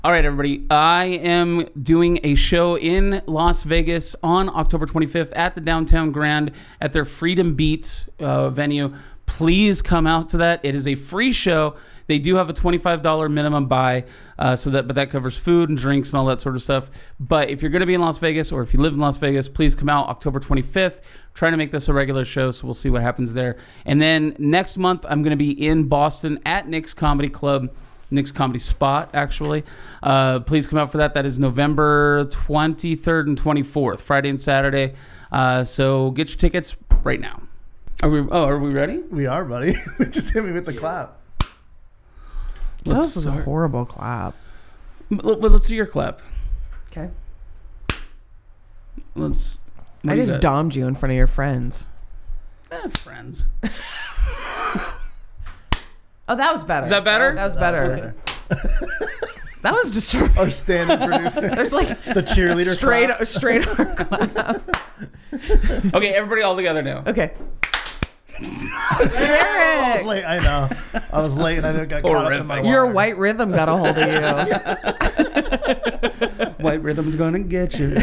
All right, everybody. I am doing a show in Las Vegas on October 25th at the Downtown Grand at their Freedom Beats venue. Please come out to that. It is a free show. They do have a $25 minimum buy, but that covers food and drinks and all that sort of stuff. But if you're going to be in Las Vegas, or if you live in Las Vegas, please come out October 25th. Trying to make this a regular show, so we'll see what happens there. And then next month, I'm going to be in Boston at Nick's Comedy Club, Nick's Comedy Spot, actually. Please come out for that. That is November 23rd and 24th, Friday and Saturday. So get your tickets right now. Are we ready? We are, buddy. Just hit me with the clap. That was a horrible clap. Let's do your clap. Okay. I just domed you in front of your friends. Friends. Oh, that was better. Is that better? That was better. That was just our standing producer. There's like the cheerleader straight arm clap. Okay, everybody all together now. Okay. I was late. I know. I was late and I got caught up in my water. Your white rhythm got a hold of you. White rhythm's gonna get you.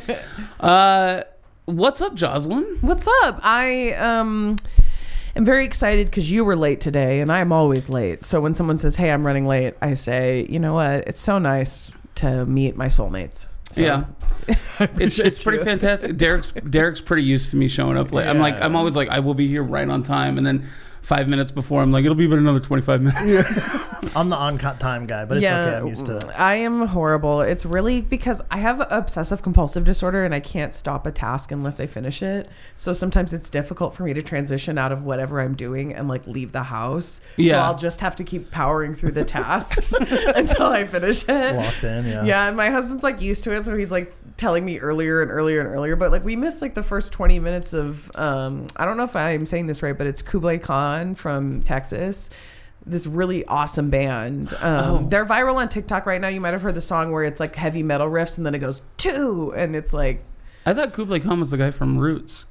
What's up, Jocelyn? What's up? I am very excited because you were late today, and I'm always late. So when someone says, "Hey, I'm running late," I say, "You know what? It's so nice to meet my soulmates." So, yeah, it's pretty fantastic. Derek's pretty used to me showing up late. Yeah. I'm always like, I will be here right on time, and then 5 minutes before, I'm like, it'll be about another 25 minutes. Yeah. I'm the on-time guy, but it's okay. I'm used to it. I am horrible. It's really because I have obsessive compulsive disorder and I can't stop a task unless I finish it. So sometimes it's difficult for me to transition out of whatever I'm doing and like leave the house. Yeah. So I'll just have to keep powering through the tasks until I finish it. Locked in, yeah. Yeah, and my husband's like used to it, so he's like telling me earlier and earlier and earlier, but like we missed like the first 20 minutes of I don't know if I'm saying this right, but it's Kublai Khan from Texas, this really awesome band. They're viral on TikTok right now. You might have heard the song where it's like heavy metal riffs and then it goes two, and it's like, I thought Kublai Khan was the guy from Roots.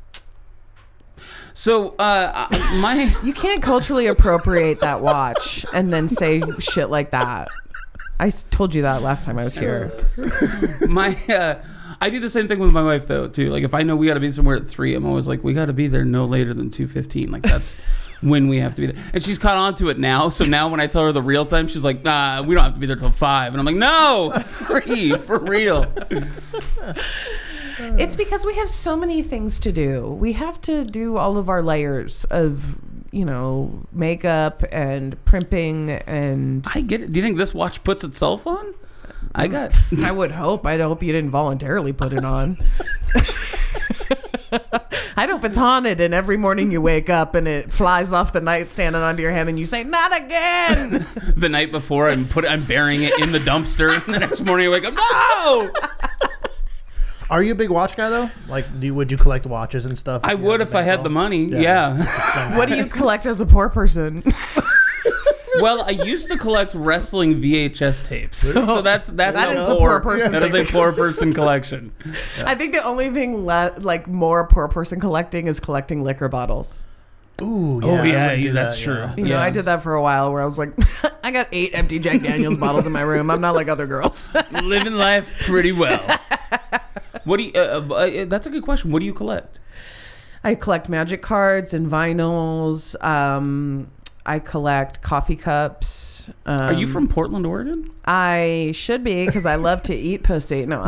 So you can't culturally appropriate that watch and then say shit like that. I told you that last time I was here. I do the same thing with my wife though too. Like if I know we got to be somewhere at 3, I'm always like, we got to be there no later than 2:15. Like that's when we have to be there. And she's caught on to it now. So now when I tell her the real time, she's like, we don't have to be there till 5. And I'm like, no, 3 for real. It's because we have so many things to do. We have to do all of our layers of, makeup and primping and... I get it. Do you think this watch puts itself on? I would hope. I'd hope you didn't voluntarily put it on. I'd hope it's haunted and every morning you wake up and it flies off the nightstand and onto your hand and you say, "Not again." The night before I'm burying it in the dumpster. And the next morning I wake up, no! Are you a big watch guy though? Like, would you collect watches and stuff? I would if I had the money. Yeah. What do you collect as a poor person? Well, I used to collect wrestling VHS tapes, so that's a poor person. That is a poor person collection. Yeah. I think the only thing like more poor person collecting is collecting liquor bottles. Ooh, yeah, that's true. Yeah. I did that for a while where I was like, I got 8 empty Jack Daniels bottles in my room. I'm not like other girls. Living life pretty well. What do you? That's a good question. What do you collect? I collect magic cards and vinyls. I collect coffee cups. Are you from Portland, Oregon? I should be because I love to eat pussy. No, no,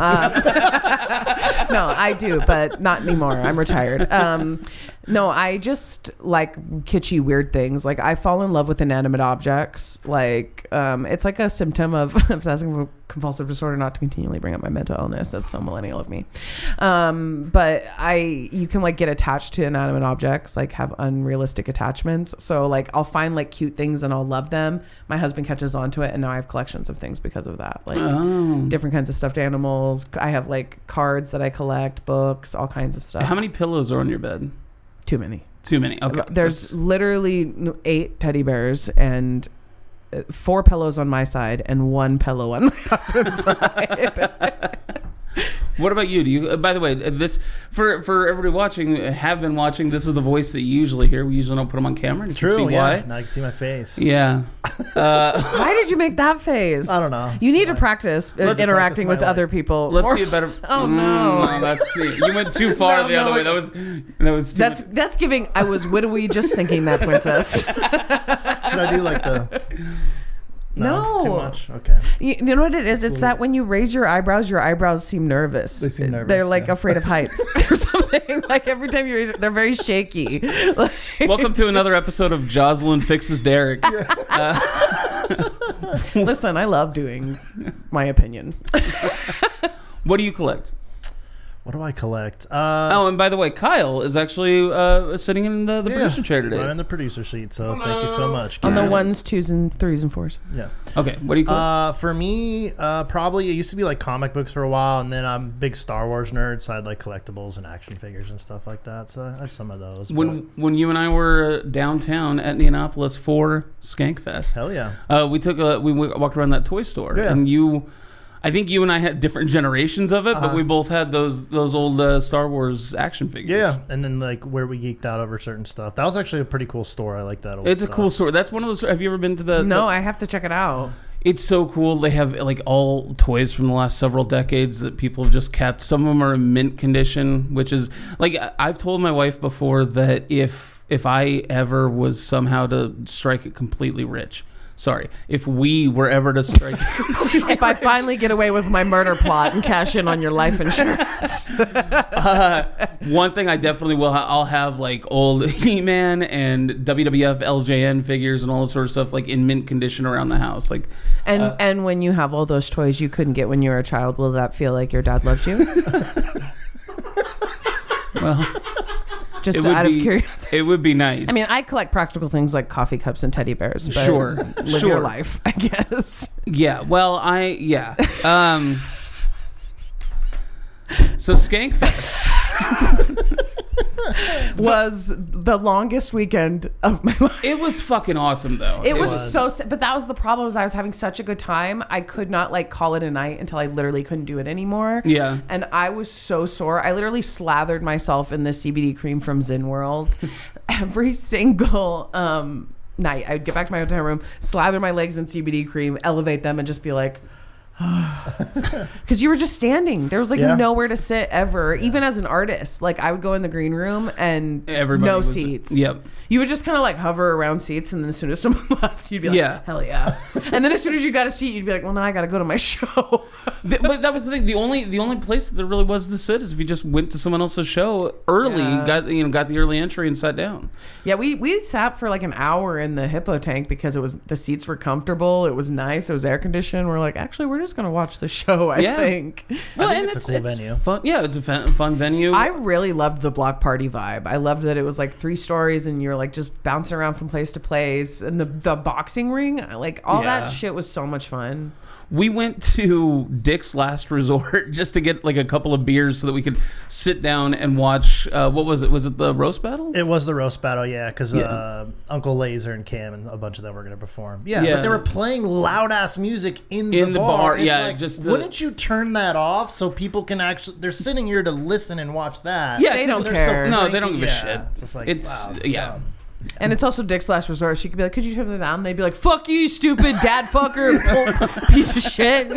I do, but not anymore. I'm retired. No, I just like kitschy, weird things. Like I fall in love with inanimate objects. Like it's like a symptom of obsessive compulsive disorder. Not to continually bring up my mental illness. That's so millennial of me. But you can like get attached to inanimate objects. Like have unrealistic attachments. So like I'll find like cute things and I'll love them. My husband catches on to it, and now I have collections of things because of that. Like different kinds of stuffed animals. I have like cards that I collect, books, all kinds of stuff. How many pillows are on your bed? Too many. Okay. There's literally 8 teddy bears and 4 pillows on my side and 1 pillow on my husband's side. What about you? Do you? By the way, this for everybody watching, have been watching. This is the voice that you usually hear. We usually don't put them on camera. You can True. see Yeah. why. Now I can see my face. Yeah. Why did you make that face? I don't know. You need to practice interacting with my other people. Let's Or- see a better. Oh, no. That's you went too far No, the other no, way. That was. Too That's giving. I was widowy just thinking that, princess. Should I do like the? No. Too much. Okay. You know what it is? It's that when you raise your eyebrows seem nervous. They seem nervous, They're like yeah. afraid of heights or something. Like every time you raise they're very shaky. Like, Welcome to another episode of Jocelyn Fixes Derek. listen, I love doing my opinion. What do you collect? What do I collect? Oh, and by the way, Kyle is actually sitting in the producer chair today. Right in the producer seat. So thank you so much. On the Karen. 1s, 2s, and 3s and 4s. Yeah. Okay, what do you collect? For me, probably it used to be like comic books for a while, and then I'm a big Star Wars nerd, so I had like collectibles and action figures and stuff like that. So I have some of those. When you and I were downtown at Indianapolis for Skankfest, Hell yeah. we walked around that toy store, Yeah. and I think you and I had different generations of it, but we both had those old Star Wars action figures. Yeah, and then like where we geeked out over certain stuff. That was actually a pretty cool store. I like that. Old It's a stuff. cool store. That's one of those. Have you ever been to the? No, I have to check it out. It's so cool. They have like all toys from the last several decades that people have just kept. Some of them are in mint condition, which is like I've told my wife before that if I ever was somehow to strike it completely rich. Sorry, if we were ever to strike If I finally get away with my murder plot and cash in on your life insurance. one thing I definitely will. I'll have like old He-Man and WWF LJN figures and all this sort of stuff like in mint condition around the house. Like, And when you have all those toys you couldn't get when you were a child, will that feel like your dad loves you? well, Just it would out of be- curiosity. it would be nice. I mean, I collect practical things like coffee cups and teddy bears. But Sure, live sure. your life, I guess. yeah. Well, so Skankfest. Was the longest weekend of my life. It was fucking awesome, though. It was so, but that was the problem. Was I was having such a good time. I could not like call it a night until I literally couldn't do it anymore. Yeah. And I was so sore. I literally slathered myself in the CBD cream from Zen World every single night. I would get back to my hotel room, slather my legs in CBD cream, elevate them, and just be like. Because you were just standing. There was like Yeah. nowhere to sit ever. Even as an artist, like I would go in the green room and Everybody no was- seats. Yep. You would just kind of like hover around seats, and then as soon as someone left, you'd be like, Yeah. hell yeah. And then as soon as you got a seat, you'd be like, well, now I got to go to my show. But that was the thing. The only place that there really was to sit is if you just went to someone else's show early, Yeah. got the early entry and sat down. Yeah, we sat for like an hour in the Hippo Tank because the seats were comfortable. It was nice. It was air conditioned. We're like, actually, we're just gonna watch the show. I Yeah. think. Well, think and it's a cool venue. Fun. Yeah, it's a fun venue. I really loved the block party vibe. I loved that it was like 3 stories and you're like just bouncing around from place to place, and the boxing ring, like all Yeah. that shit was so much fun. We went to Dick's Last Resort just to get like a couple of beers so that we could sit down and watch. What was it? Was it the roast battle? It was the roast battle, yeah, because Yeah. Uncle Laser and Cam and a bunch of them were going to perform. Yeah, Yeah. but they were playing loud ass music in the the bar, It's yeah, like, just to- wouldn't you turn that off so people can actually? They're sitting here to listen and watch that. Yeah, They 'cause don't They're care. still No, they don't drinking. give a Yeah, shit. It's just like It's- wow, yeah. dumb. And it's also Dick's Last Resort. She could be like, could you turn it down? They'd be like, fuck you, stupid dad fucker, piece of shit.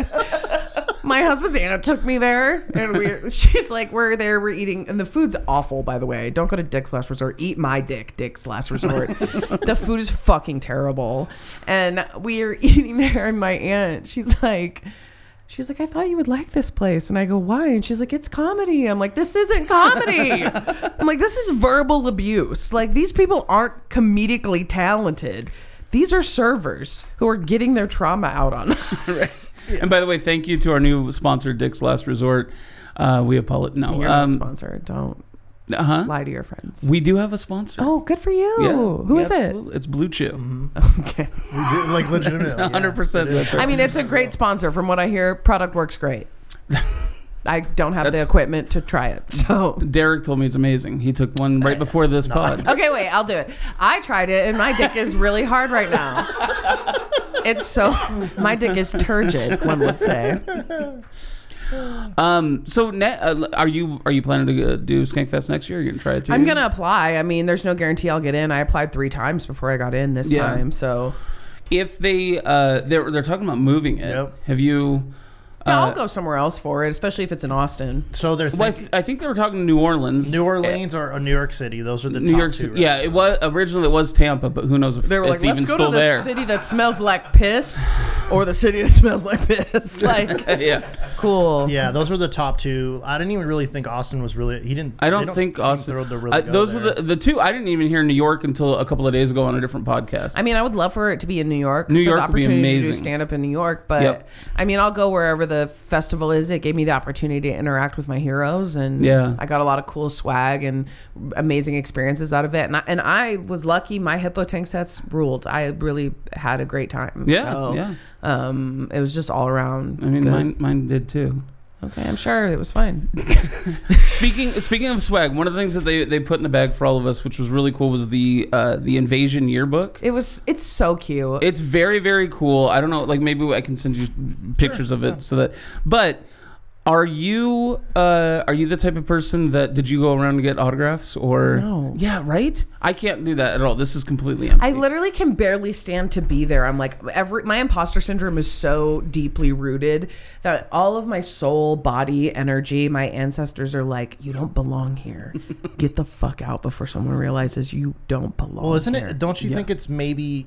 My husband's aunt took me there, and she's like, we're there, we're eating, and the food's awful, by the way. Don't go to Dick's Last Resort. Eat my dick, Dick's Last Resort. The food is fucking terrible. And we're eating there, and my aunt, she's like, I thought you would like this place. And I go, why? And she's like, it's comedy. I'm like, this isn't comedy. I'm like, this is verbal abuse. Like, these people aren't comedically talented. These are servers who are getting their trauma out on us. And by the way, thank you to our new sponsor, Dick's Last Resort. We apologize. No, You're not sponsored. Don't huh? lie to your friends. We do have a sponsor. Oh, good for you. Yeah, Who is absolutely. It's Blue Chew. it? Okay. We do, like legitimately, 100%. That's right. I mean, it's a great sponsor. From what I hear, product works great. I don't have the That's- equipment to try it. So Derek told me it's amazing. He took one right before this pod. okay, wait, I'll do it. I tried it, and my dick is really hard right now. It's so my dick is turgid, one would say. So are you planning to do Skankfest next year? Are you gonna try it too? I'm gonna apply. I mean, there's no guarantee I'll get in. I applied 3 times before I got in this time. So if they're talking about moving it, Yep. have you? yeah, I'll go somewhere else for it, especially if it's in Austin. So they're Well, I think they were talking New Orleans. New Orleans or New York City. Those are the New top York 2. City. Right? Yeah, it was originally it was Tampa, but who knows if They were it's like, even let's go still to the there. city that smells like piss, or the city that smells like piss. Like, Yeah, cool. Yeah, those were the top 2. I didn't even really think Austin was really. He didn't. I they don't think seem Austin. thrilled to really go Those there. were the 2. I didn't even hear New York until a couple of days ago on a different podcast. I mean, I would love for it to be in New York. New for York the would be opportunity to do amazing. stand up in New York, but Yep. I mean, I'll go wherever the festival is. It gave me the opportunity to interact with my heroes, and Yeah. I got a lot of cool swag and amazing experiences out of it. And I was lucky. My hippo tank sets ruled. I really had a great time. Yeah, So, yeah. it was just all around. I mean, good. mine did too. Okay, I'm sure it was fine. Speaking of swag, one of the things that they put in the bag for all of us, which was really cool, was the Invasion yearbook. It's so cute. It's very, very cool. I don't know, like maybe I can send you pictures of it so that. But are you the type of person that did you go around to get autographs or? No. Yeah, right. I can't do that at all. This is completely empty. I literally can barely stand to be there. I'm like, my imposter syndrome is so deeply rooted that all of my soul, body, energy, my ancestors are like, you don't belong here. Get the fuck out before someone realizes you don't belong. Well, isn't here. it? Don't you think it's maybe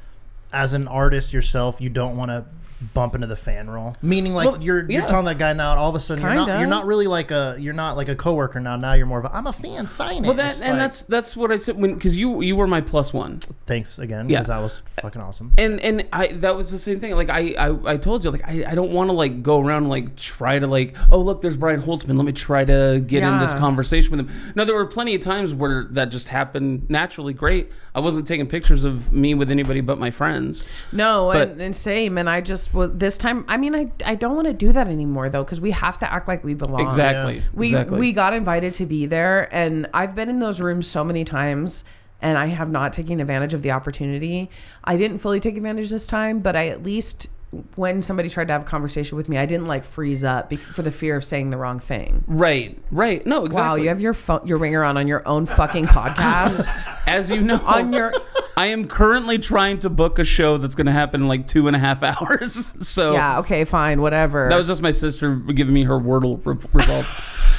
as an artist yourself, you don't want to bump into the fan roll? Meaning, like you're telling that guy now, and all of a sudden you're not really like a coworker now. Now you're more of I'm a fan. Sign it. Well, It's like, that's what I said because you were my plus one. thanks again Yeah. because that was fucking awesome. And I that was the same thing. Like I told you, like I don't want to like go around and like try to like, oh look, there's Brian Holtzman. Let me try to get in this conversation with him. No, there were plenty of times where that just happened naturally. Great. I wasn't taking pictures of me with anybody but my friends. No, But- and same. And I just was this time. I mean, I don't want to do that anymore though, because we have to act like we belong. Exactly. Yeah. We got invited to be there, and I've been in those rooms so many times, and I have not taken advantage of the opportunity. I didn't fully take advantage this time, but I at least, when somebody tried to have a conversation with me, I didn't like freeze up for the fear of saying the wrong thing. Right. No, exactly. Wow, you have your ringer on your own fucking podcast. As you know, On your I am currently trying to book a show that's going to happen in like 2.5 hours. So yeah, okay, fine, whatever. that was just my sister giving me her Wordle results.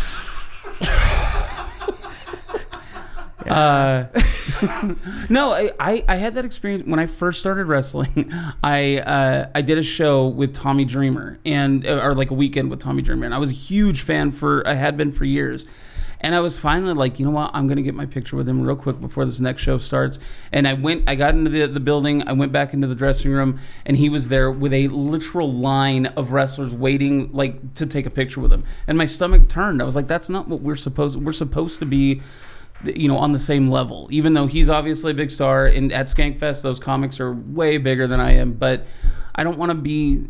No, I had that experience when I first started wrestling. I did a show with Tommy Dreamer or like a weekend with Tommy Dreamer, and I was a huge fan I had been for years. And I was finally like, you know what? I'm going to get my picture with him real quick before this next show starts. And I got into the building. I went back into the dressing room, and he was there with a literal line of wrestlers waiting like to take a picture with him. And my stomach turned. I was like, that's not what we're supposed to be, you know, on the same level. Even though he's obviously a big star, and at Skankfest, those comics are way bigger than I am. But I don't want to be.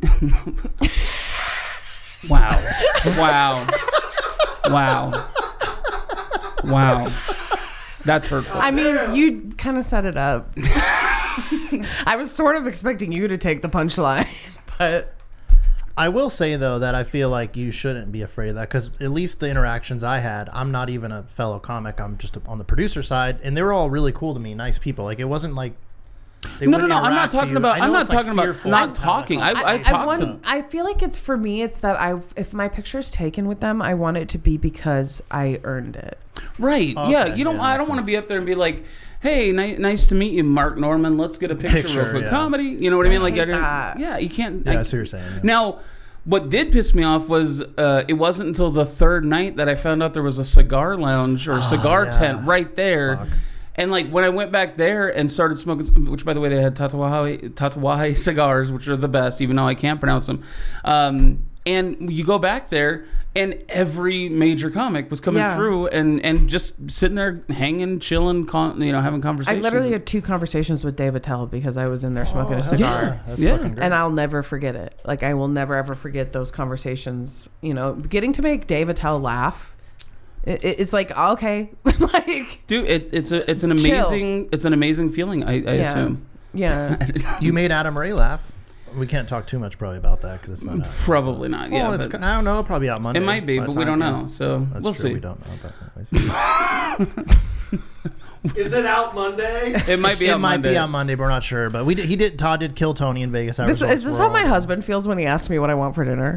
Wow. That's hurtful. I mean, you kind of set it up. I was sort of expecting you to take the punchline, but I will say though that I feel like you shouldn't be afraid of that, because at least the interactions I had, I'm not even a fellow comic. I'm just on the producer side, and they were all really cool to me, nice people. Like it wasn't like. No. I'm not talking about. I'm not talking about not talking. I talked to them. I feel like it's for me. It's that if my picture is taken with them, I want it to be because I earned it. Right. Okay, Yeah. You don't. yeah, I don't want to be up there and be like, "Hey, nice to meet you, Mark Norman. Let's get a picture real quick." yeah. Comedy. You know what I mean? Like, hate that. yeah. You can't. Yeah, I see what you're saying. Yeah. Now, what did piss me off was it wasn't until the third night that I found out there was a cigar lounge or cigar tent right there. Fuck. And like when I went back there and started smoking, which by the way they had Tatuaje cigars, which are the best, even though I can't pronounce them. And you go back there, and every major comic was coming through and just sitting there hanging, chilling, having conversations. I literally had 2 conversations with Dave Attell because I was in there smoking a hell cigar. yeah. That's Yeah. fucking great. And I'll never forget it. Like I will never ever forget those conversations. You know, getting to make Dave Attell laugh. It's like okay, like dude, it's an amazing feeling. I assume. Yeah. You made Adam Ray laugh. We can't talk too much probably about that because it's not out. Probably not. Yeah, I don't know. It'll probably be out Monday. It might be, but we don't know. So we'll see. We don't know about that. Is it out Monday? It might be. It might be out Monday, but we're not sure. But Todd did kill Tony in Vegas. Is this how my husband feels when he asks me what I want for dinner?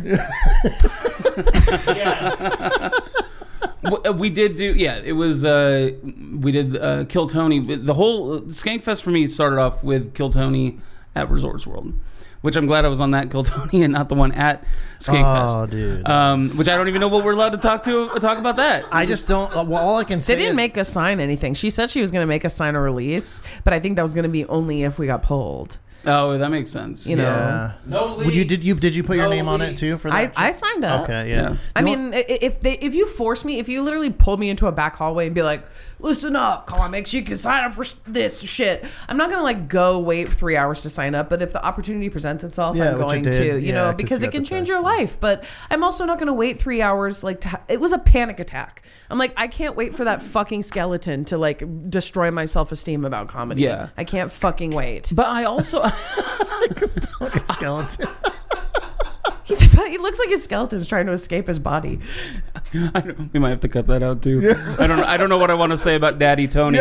Yes. We did do. Yeah, it was. We did Kill Tony. The whole Skankfest for me started off with Kill Tony at Resorts World, which I'm glad I was on that Kill Tony and not the one at Skankfest. Oh, dude. Which I don't even know what we're allowed to talk about that. I just don't. Well, all I can say they didn't make us sign anything. She said she was going to make us sign a release, but I think that was going to be only if we got pulled. Oh, that makes sense. You know, yeah. No leaks. Did you put your name on it too for that? I signed up. Okay, yeah. I mean, if you force me, if you literally pull me into a back hallway and be like, "Listen up, comics, you can sign up for this shit," I'm not gonna like go wait 3 hours to sign up. But if the opportunity presents itself, I'm going to, you know, because it can change your life. But I'm also not gonna wait 3 hours. Like, it was a panic attack. I'm like, I can't wait for that fucking skeleton to like destroy my self-esteem about comedy. Yeah, I can't fucking wait. But I also. Skeleton. He looks like his skeleton's trying to escape his body. I know, we might have to cut that out too. I don't know what I want to say about Daddy Tony.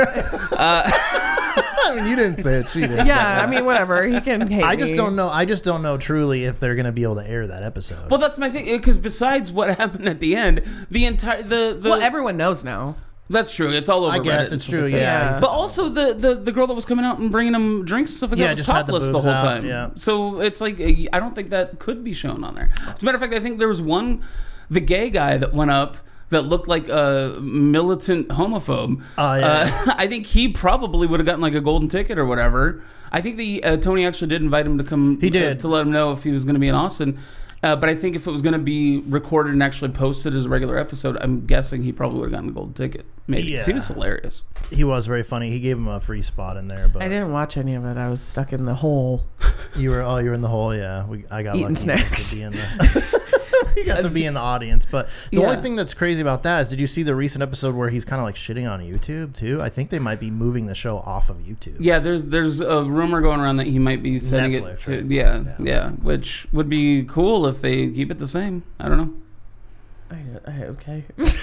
I mean, you didn't say it. She did. Yeah, I mean, whatever. He can hate I just don't know. I just don't know truly if they're going to be able to air that episode. Well, that's my thing. Because besides what happened at the end, the entire well, everyone knows now. That's true. It's all over. I guess Reddit it's true. Yeah. But also the girl that was coming out and bringing him drinks and stuff like that was just had topless the whole time. Yeah. So it's like I don't think that could be shown on there. As a matter of fact, I think there was the gay guy that went up that looked like a militant homophobe. I think he probably would have gotten like a golden ticket or whatever. I think Tony actually did invite him to come. He did to let him know if he was going to be in Austin. But I think if it was going to be recorded and actually posted as a regular episode, I'm guessing he probably would have gotten a golden ticket. Maybe. Yeah. He was hilarious. He was very funny. He gave him a free spot in there. But I didn't watch any of it. I was stuck in the hole. You were in the hole. Yeah, I got eating snacks. You got to be in the audience. But the only thing that's crazy about that is, did you see the recent episode where he's kind of like shitting on YouTube too? I think they might be moving the show off of YouTube. Yeah, there's a rumor going around that he might be sending Netflix, it to right? yeah, which would be cool if they keep it the same. I don't know. Okay.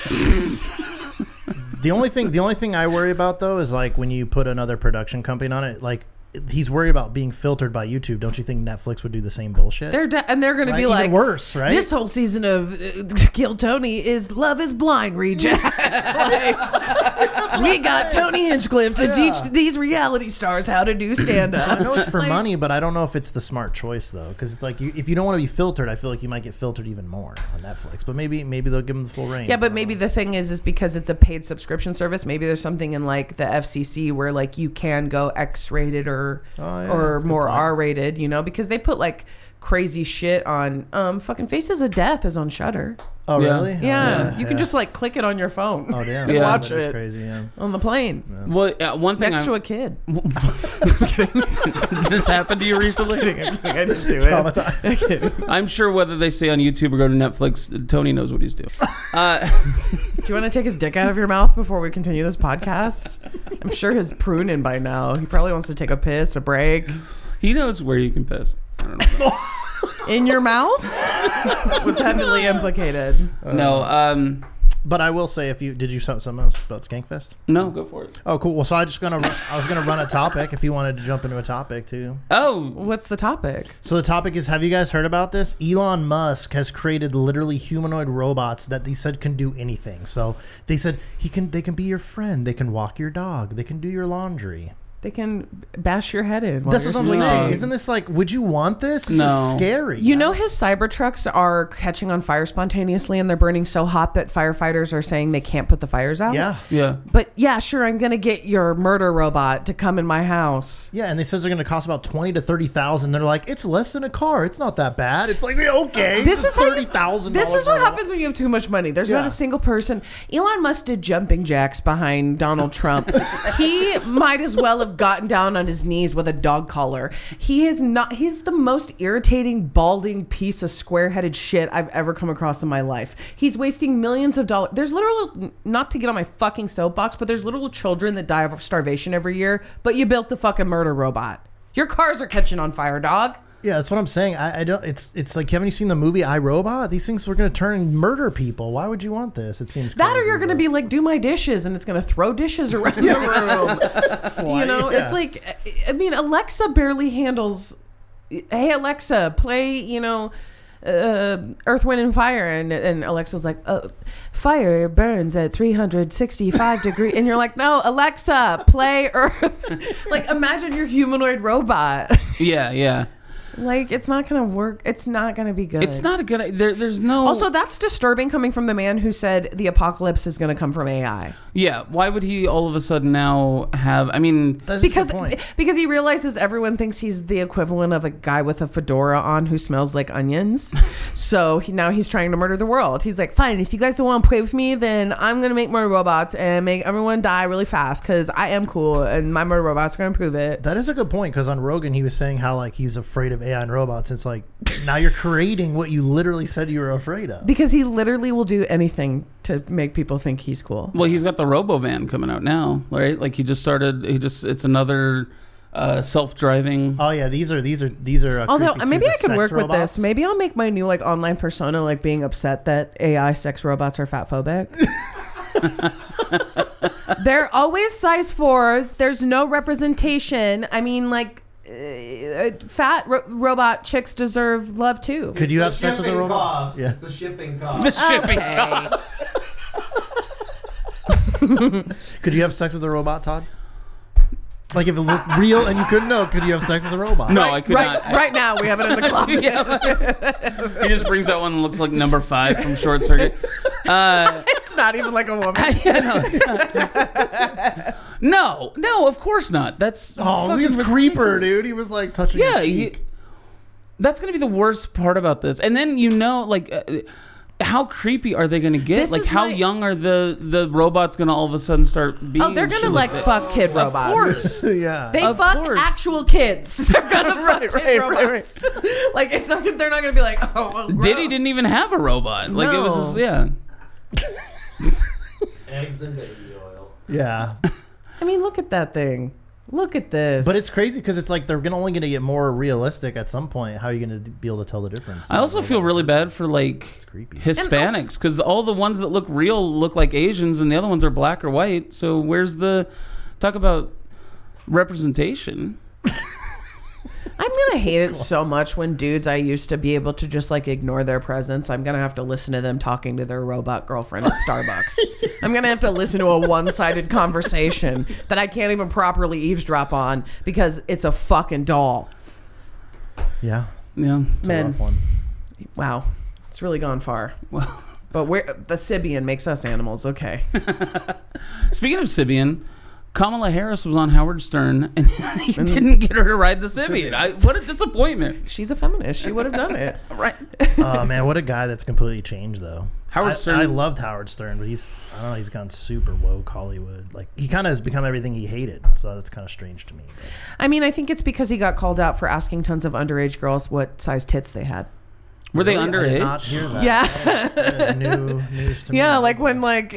The only thing I worry about though is like when you put another production company on it, like he's worried about being filtered by YouTube. Don't you think Netflix would do the same bullshit? They're going to be even like worse, right? This whole season of Kill Tony is Love Is Blind rejects. We got Tony Hinchcliffe to teach these reality stars how to do stand up. So I know it's for money, but I don't know if it's the smart choice though, because it's like if you don't want to be filtered, I feel like you might get filtered even more on Netflix. But maybe they'll give them the full reins. Yeah, but maybe the thing is because it's a paid subscription service. Maybe there's something in like the FCC where like you can go X-rated or more R-rated, you know, because they put like crazy shit on fucking Faces of Death is on Shudder. Oh really? Yeah. You can just like click it on your phone. Oh damn. And watch that is it crazy, yeah. on the plane. Yeah. Well, one thing next to a kid. Did this happen to you recently? I didn't do it. Traumatized. I'm sure whether they say on YouTube or go to Netflix, Tony knows what he's doing. Do you want to take his dick out of your mouth before we continue this podcast? I'm sure he's pruning by now. He probably wants to take a piss, a break. He knows where you can piss. I don't know. In your mouth? Was heavily implicated. No. But I will say, did you say something else about Skankfest? No, go for it. Oh, cool. Well, so I was gonna run a topic if you wanted to jump into a topic too. Oh, what's the topic? So the topic is: have you guys heard about this? Elon Musk has created literally humanoid robots that he said can do anything. So they said they can be your friend, they can walk your dog, they can do your laundry. They can bash your head in. This is what I'm saying. Isn't this like, would you want this? This is scary. You know, his Cybertrucks are catching on fire spontaneously and they're burning so hot that firefighters are saying they can't put the fires out. Yeah. But yeah, sure, I'm going to get your murder robot to come in my house. Yeah, and they says they're going to cost about $20,000 to $30,000. They're like, it's less than a car. It's not that bad. It's like, okay, this is $30,000. This is what happens when you have too much money. There's not a single person. Elon Musk did jumping jacks behind Donald Trump. He might as well have gotten down on his knees with a dog collar. He's the most irritating, balding piece of square-headed shit I've ever come across in my life. He's wasting millions of dollars. There's literal, not to get on my fucking soapbox, but there's literal children that die of starvation every year, but you built the fucking murder robot. Your cars are catching on fire, dog. Yeah, that's what I'm saying. I don't. It's like, haven't you seen the movie I, Robot? These things were going to turn and murder people. Why would you want this? It seems that, crazy, or you're going to be like, do my dishes, and it's going to throw dishes around the room. It's like, I mean, Alexa barely handles. Hey, Alexa, play. Earth, Wind, and Fire, and Alexa's like, fire burns at 365 degrees, and you're like, no, Alexa, play Earth. Like, imagine your humanoid robot. Yeah. Like, it's not gonna work. It's not gonna be good. It's not a good. There's no. Also, that's disturbing coming from the man who said the apocalypse is gonna come from AI. Yeah. Why would he all of a sudden now have? I mean, that's because he realizes everyone thinks he's the equivalent of a guy with a fedora on who smells like onions. So now he's trying to murder the world. He's like, fine, if you guys don't want to play with me, then I'm gonna make murder robots and make everyone die really fast because I am cool and my murder robots are gonna prove it. That is a good point, because on Rogan he was saying how like he's afraid of AI and robots. It's like, now you're creating what you literally said you were afraid of. Because he literally will do anything to make people think he's cool. Well, he's got the Robovan coming out now, right? Like it's another self-driving. Oh yeah, these are. Although maybe I could work robots. with this. Maybe I'll make my new like online persona like being upset that AI sex robots are fat phobic. They're always size 4s. There's no representation. I mean, like, fat robot chicks deserve love too. Could you have sex with a robot? Cost. Yeah. It's the shipping cost. The shipping cost. Could you have sex with a robot, Todd? Like, if it looked real and you couldn't know, could you have sex with a robot? No, I could not. Right now, we have it in the closet. He just brings out one that looks like number 5 from Short Circuit. It's not even like a woman. No, of course not. That's he's Creeper, dude. He was like touching. Yeah, that's gonna be the worst part about this. And then how creepy are they going to get? Like, how young are the robots going to all of a sudden start being? Oh, they're going to like fuck kid robots. Of course. Yeah. They fuck actual kids. They're going to fuck kid robots. Right. Like, they're not going to be like, oh, Diddy didn't even have a robot. Like, it was just, yeah. Eggs and baby oil. Yeah. I mean, look at that thing. Look at this. But it's crazy because it's like they're only going to get more realistic at some point. How are you going to be able to tell the difference? I also feel really bad for like Hispanics, because all the ones that look real look like Asians and the other ones are black or white. So where's the talk about representation? I'm going to hate it so much when dudes I used to be able to just like ignore their presence. I'm going to have to listen to them talking to their robot girlfriend at Starbucks. I'm going to have to listen to a one-sided conversation that I can't even properly eavesdrop on because it's a fucking doll. Yeah. Yeah. Men. Wow. It's really gone far. Well, but the Sybian makes us animals. Okay. Speaking of Sybian, Kamala Harris was on Howard Stern, and he didn't get her to ride the Sybian. What a disappointment. She's a feminist. She would have done it. Right. Oh, man, what a guy that's completely changed, though. Howard Stern. I loved Howard Stern, but he's gone super woke Hollywood. Like, he kind of has become everything he hated, so that's kind of strange to me. But. I mean, I think it's because he got called out for asking tons of underage girls what size tits they had. Were they underage? I did not hear that. Yeah. That is news to me. Yeah, like when like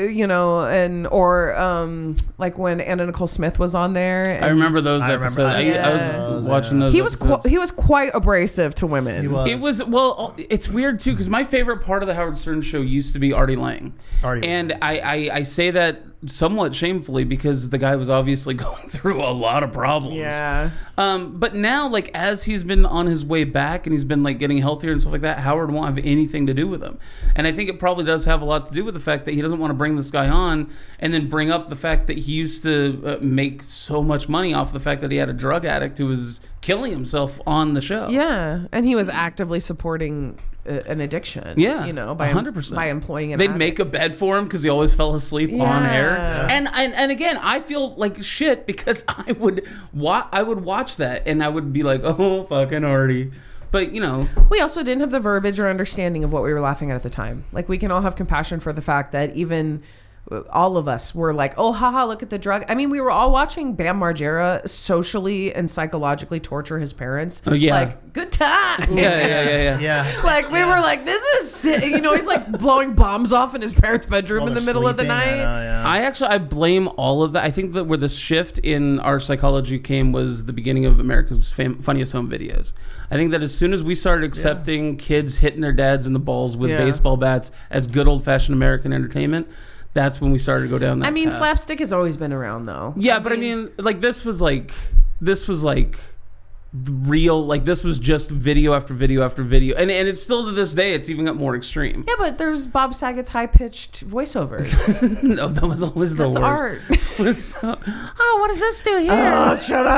like when Anna Nicole Smith was on there. I remember those episodes. I was watching those. He was quite abrasive to women. He was. It was it's weird too because my favorite part of the Howard Stern show used to be Artie Lang, and I say that somewhat shamefully because the guy was obviously going through a lot of problems. Yeah. But now, like, as he's been on his way back and he's been like getting healthier and stuff like that, Howard won't have anything to do with him. And I think it probably does have a lot to do with the fact that he doesn't want to bring this guy on and then bring up the fact that he used to make so much money off the fact that he had a drug addict who was killing himself on the show. Yeah. And he was actively supporting an addiction. Yeah, by 100%. By employing an They'd addict. make a bed for him because he always fell asleep on air. Yeah. And again, I feel like shit because I would watch that and I would be like, oh, fucking Artie. But, we also didn't have the verbiage or understanding of what we were laughing at the time. Like, we can all have compassion for the fact that even all of us were like, oh, haha, look at the drug. I mean, we were all watching Bam Margera socially and psychologically torture his parents. Oh, yeah. Like, good time. Yeah. Like, we were like, this is sick. You know, he's like blowing bombs off in his parents' bedroom in the middle of the night. I blame all of that. I think that where the shift in our psychology came was the beginning of America's Funniest Home Videos. I think that as soon as we started accepting kids hitting their dads in the balls with baseball bats as good old-fashioned American entertainment, that's when we started to go down that path. Slapstick has always been around, though. Yeah, I mean, like, this was like real, like, this was just video after video after video. And it's still to this day, it's even got more extreme. Yeah, but there's Bob Saget's high-pitched voiceovers. No, that was always the worst. That's art. Oh, what does this do here? Oh, shut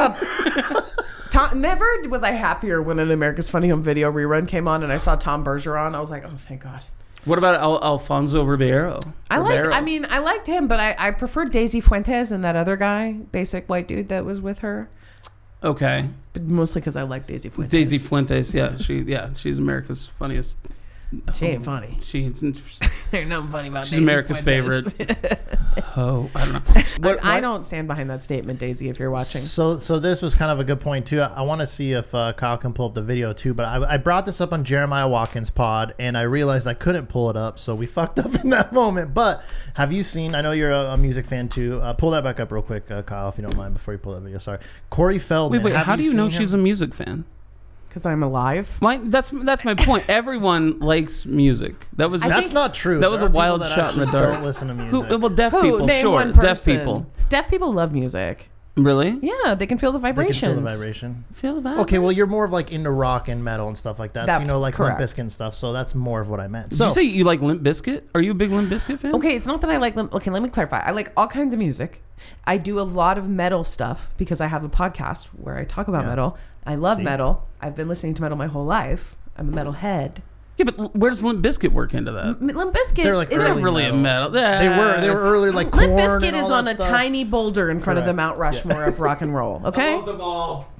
up. Never was I happier when an America's Funny Home Video rerun came on and I saw Tom Bergeron. I was like, oh, thank God. What about Alfonso Ribeiro? I liked him, but I preferred Daisy Fuentes and that other guy, basic white dude that was with her. Okay. But mostly because I like Daisy Fuentes. Daisy Fuentes, she's America's funniest. She ain't funny. She's There's nothing funny about Daisy. She's America's Fuentes. favorite. Oh, I don't know. What? I don't stand behind that statement, Daisy, if you're watching. So this was kind of a good point, too. I want to see if Kyle can pull up the video, too. But I brought this up on Jeremiah Watkins' pod, and I realized I couldn't pull it up, so we fucked up in that moment. But have you seen, I know you're a music fan, too. Pull that back up real quick, Kyle, if you don't mind, before you pull that video. Sorry. Corey Feldman. Wait, how do you know she's a music fan? Because I'm alive. That's my point. Everyone likes music. That's not true. That was a wild shot in the dark. Don't listen to music. Deaf people, Name sure. one person. Deaf people. Deaf people love music. Really? Yeah, they can feel the vibrations. They can feel the vibration. Feel the vibe. Okay, well, you're more of like into rock and metal and stuff like that. That's so, like correct. Limp Bizkit and stuff. So that's more of what I meant. Did you say you like Limp Bizkit? Are you a big Limp Bizkit fan? Okay, it's not that I like Limp. Okay, let me clarify. I like all kinds of music. I do a lot of metal stuff because I have a podcast where I talk about metal. I love metal. I've been listening to metal my whole life. I'm a metal head. Yeah, but where does Limp Bizkit work into that? Limp Bizkit isn't really a metal. They were early like Limp Korn Bizkit and all is on that a stuff. tiny boulder in front of the Mount Rushmore of rock and roll. Okay. I love them all.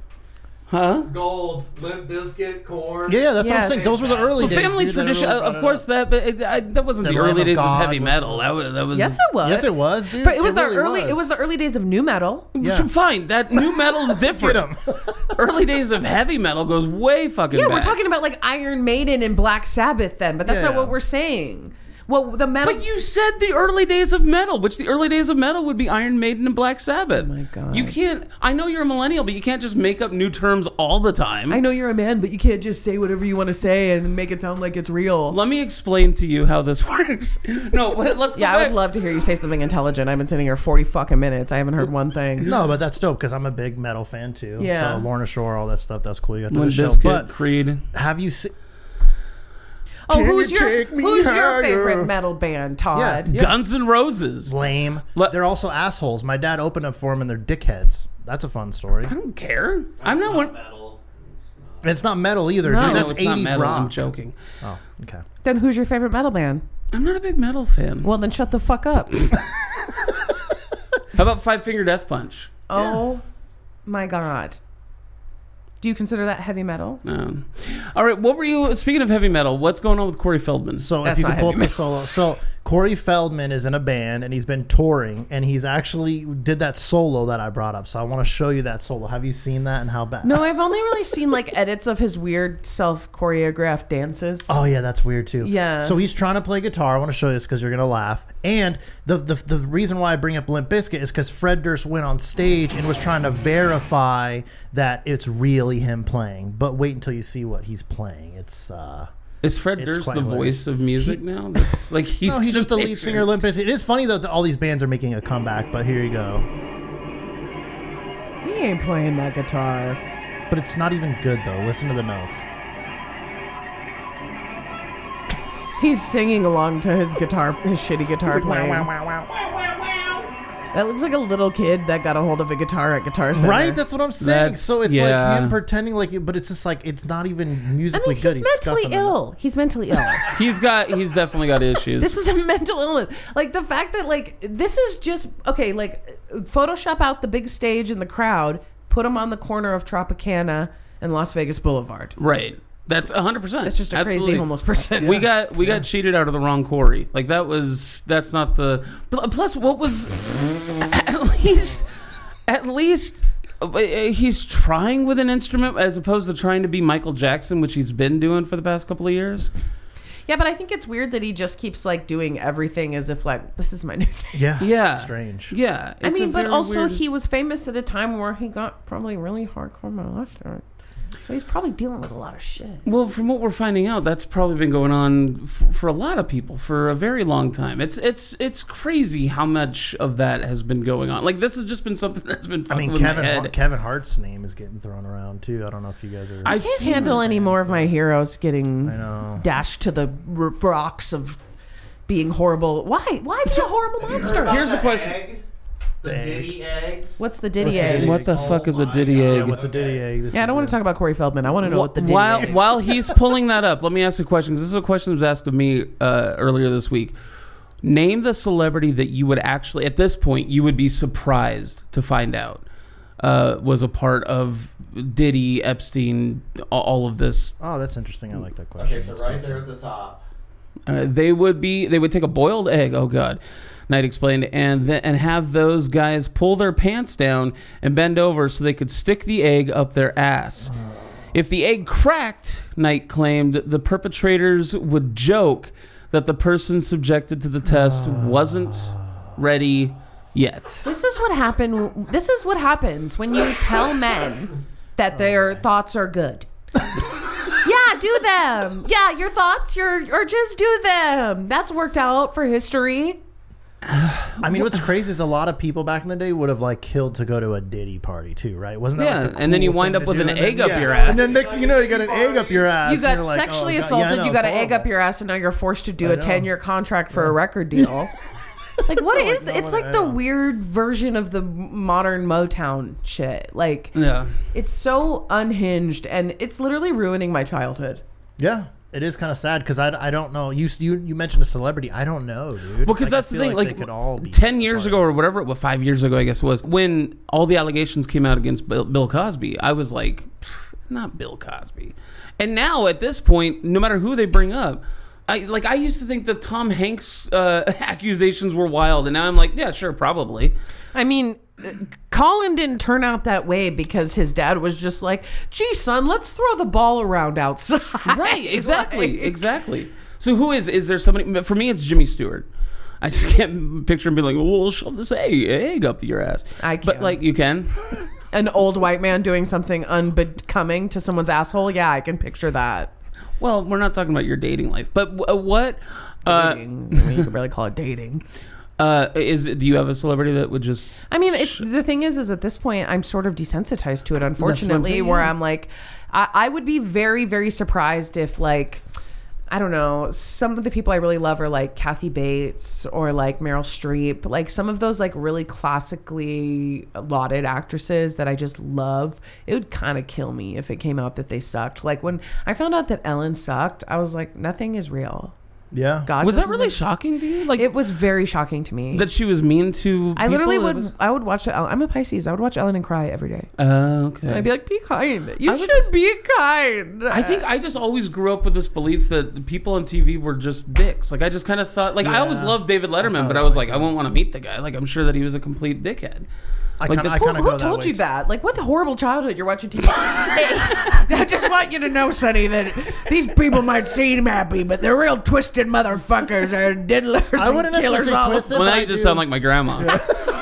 Huh? Gold, Limp Bizkit, Korn. Yeah, that's what I'm saying. Those were the early days. Family tradition, of course. That wasn't the early days of heavy metal. That was. Yes, it was. Yes, it was, dude. It was It was the early days of new metal. Yeah. Fine, that new metal's different. Early days of heavy metal goes way fucking back. We're talking about like Iron Maiden and Black Sabbath then, but that's not what we're saying. Well, the metal. But you said the early days of metal, which the early days of metal would be Iron Maiden and Black Sabbath. Oh my God. You can't. I know you're a millennial, but you can't just make up new terms all the time. I know you're a man, but you can't just say whatever you want to say and make it sound like it's real. Let me explain to you how this works. No, let's go back. I would love to hear you say something intelligent. I've been sitting here 40 fucking minutes. I haven't heard one thing. No, but that's dope because I'm a big metal fan too. Yeah. So Lorna Shore, all that stuff. That's cool. You got to the Limp show. Bizkit, But Creed. have you seen? Oh, Can who's you your take me favorite higher? metal band, Todd? Yeah. Guns N' Roses. Lame. They're also assholes. My dad opened up for them and they're dickheads. That's a fun story. I don't care. I'm not one. Metal. It's not metal either, No. dude. That's it's not 80s metal. rock. I'm joking. Oh, okay. Then who's your favorite metal band? I'm not a big metal fan. Well, then shut the fuck up. How about Five Finger Death Punch? Oh my God. Do you consider that heavy metal? No. All right. What were you? Speaking of heavy metal, what's going on with Corey Feldman? So That's if you not can pull up heavy the solo. So Corey Feldman is in a band and he's been touring and he's actually did that solo that I brought up. So I want to show you that solo. Have you seen that and how bad? No, I've only really seen like edits of his weird self-choreographed dances. Oh yeah, that's weird too. Yeah. So he's trying to play guitar. I want to show you this because you're gonna laugh. And the reason why I bring up Limp Bizkit is because Fred Durst went on stage and was trying to verify that it's really him playing. But wait until you see what he's playing. Is Fred It's Durst quite the hilarious. voice of music now? That's like he's he's just the lead picture. singer of Limp Bizkit. It is funny though that all these bands are making a comeback. But here you go. He ain't playing that guitar. But it's not even good though. Listen to the notes. He's singing along to his shitty guitar playing. That looks like a little kid that got a hold of a guitar at Guitar Center. Right, that's what I'm saying. So it's like him yeah. pretending like it, but it's just like it's not even musically he's good. mentally scuffing it. ill. He's mentally ill. He's definitely got issues. This is a mental illness. Like the fact that like this is just okay. Like Photoshop out the big stage and the crowd, put him on the corner of Tropicana and Las Vegas Boulevard. right. That's 100%. It's just a crazy homeless person. We got cheated out of the wrong quarry. Like that's not the. Plus, what was at least he's trying with an instrument as opposed to trying to be Michael Jackson, which he's been doing for the past couple of years. Yeah, but I think it's weird that he just keeps like doing everything as if like this is my new thing. Yeah. Strange. Yeah, I mean, but also he was famous at a time where he got probably really hardcore molested. So he's probably dealing with a lot of shit. Well, from what we're finding out, that's probably been going on for a lot of people for a very long time. It's crazy how much of that has been going on. Like, this has just been something that's been fucking with my head. Kevin Hart's name is getting thrown around, too. I don't know if you guys are... I can't handle any more of my heroes getting dashed to the rocks of being horrible. Why be a horrible monster? Here's the question. The Diddy eggs. What's the Diddy egg? What the fuck is a Diddy egg? Yeah, what's a Diddy egg? I don't want to talk about Corey Feldman. I want to know what the Diddy egg is. While he's pulling that up, let me ask a question, because this is a question that was asked of me earlier this week. Name the celebrity that you would actually, at this point, you would be surprised to find out was a part of Diddy, Epstein, all of this. Oh, that's interesting. I like that question. Okay, so right there at the top. They would take a boiled egg. Oh God. Knight explained, and have those guys pull their pants down and bend over so they could stick the egg up their ass. If the egg cracked, Knight claimed, the perpetrators would joke that the person subjected to the test wasn't ready yet. This is what happens when you tell men that their thoughts are good. Yeah, do them. Yeah, your thoughts, or just do them. That's worked out for history. I mean, what's crazy is a lot of people back in the day would have like killed to go to a Diddy party too, right? Wasn't that like the cool and then you wind up with an egg up your ass. And then next thing you know, you got an egg up your ass. You got sexually assaulted, you got an egg up your ass, and now you're forced to do a 10-year contract for a record deal. Like, what is... It's like the weird version of the modern Motown shit. Like, it's so unhinged, and it's literally ruining my childhood. Yeah. It is kind of sad because I don't know. You mentioned a celebrity. I don't know, dude. Well, because that's the thing. Like, 10 years ago or whatever, 5 years ago, I guess it was, when all the allegations came out against Bill Cosby, I was like, not Bill Cosby. And now at this point, no matter who they bring up, I used to think that Tom Hanks accusations were wild, and now I'm like, yeah, sure, probably. I mean, Colin didn't turn out that way because his dad was just like, gee, son, let's throw the ball around outside. Right, exactly. So who is there somebody? For me, it's Jimmy Stewart. I just can't picture him being like, well, shove this egg up your ass. I can. But, like, you can. An old white man doing something unbecoming to someone's asshole? Yeah, I can picture that. Well, we're not talking about your dating life. But what... dating. I mean, you could really call it dating. Do you have a celebrity that would just... I mean, the thing is at this point, I'm sort of desensitized to it, unfortunately, where I'm like, I would be very, very surprised if, like, I don't know, some of the people I really love are like Kathy Bates or like Meryl Streep, like some of those like really classically lauded actresses that I just love. It would kind of kill me if it came out that they sucked. Like when I found out that Ellen sucked, I was like, nothing is real. Yeah. God was that really shocking to you? Like, it was very shocking to me that she was mean to people. I literally I would watch Ellen. I'm a Pisces. I would watch Ellen and cry every day. Okay. And I'd be like, be kind. You should be kind. I think I just always grew up with this belief that the people on TV were just dicks. Like I just kind of thought, like I always loved David Letterman, but I was like, I won't want to meet the guy. Like I'm sure that he was a complete dickhead. Who told you that? Like, what horrible childhood you're watching TV? I just want you to know, Sonny, that these people might seem happy, but they're real twisted motherfuckers and diddlers. I wouldn't necessarily say twisted. Well, now you just sound like my grandma. Yeah.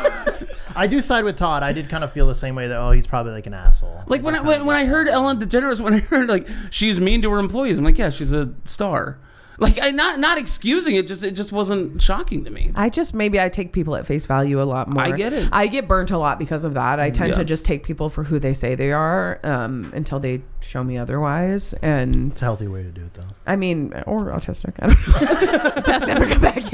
I do side with Todd. I did kind of feel the same way that he's probably like an asshole. Like when I heard Ellen DeGeneres, when I heard like she's mean to her employees, I'm like, yeah, she's a star. Like not excusing it, it just wasn't shocking to me. Maybe I take people at face value a lot more. I get it. I get burnt a lot because of that. I tend to just take people for who they say they are until they show me otherwise. And it's a healthy way to do it, though. I mean, or autistic. I don't know. Test never come back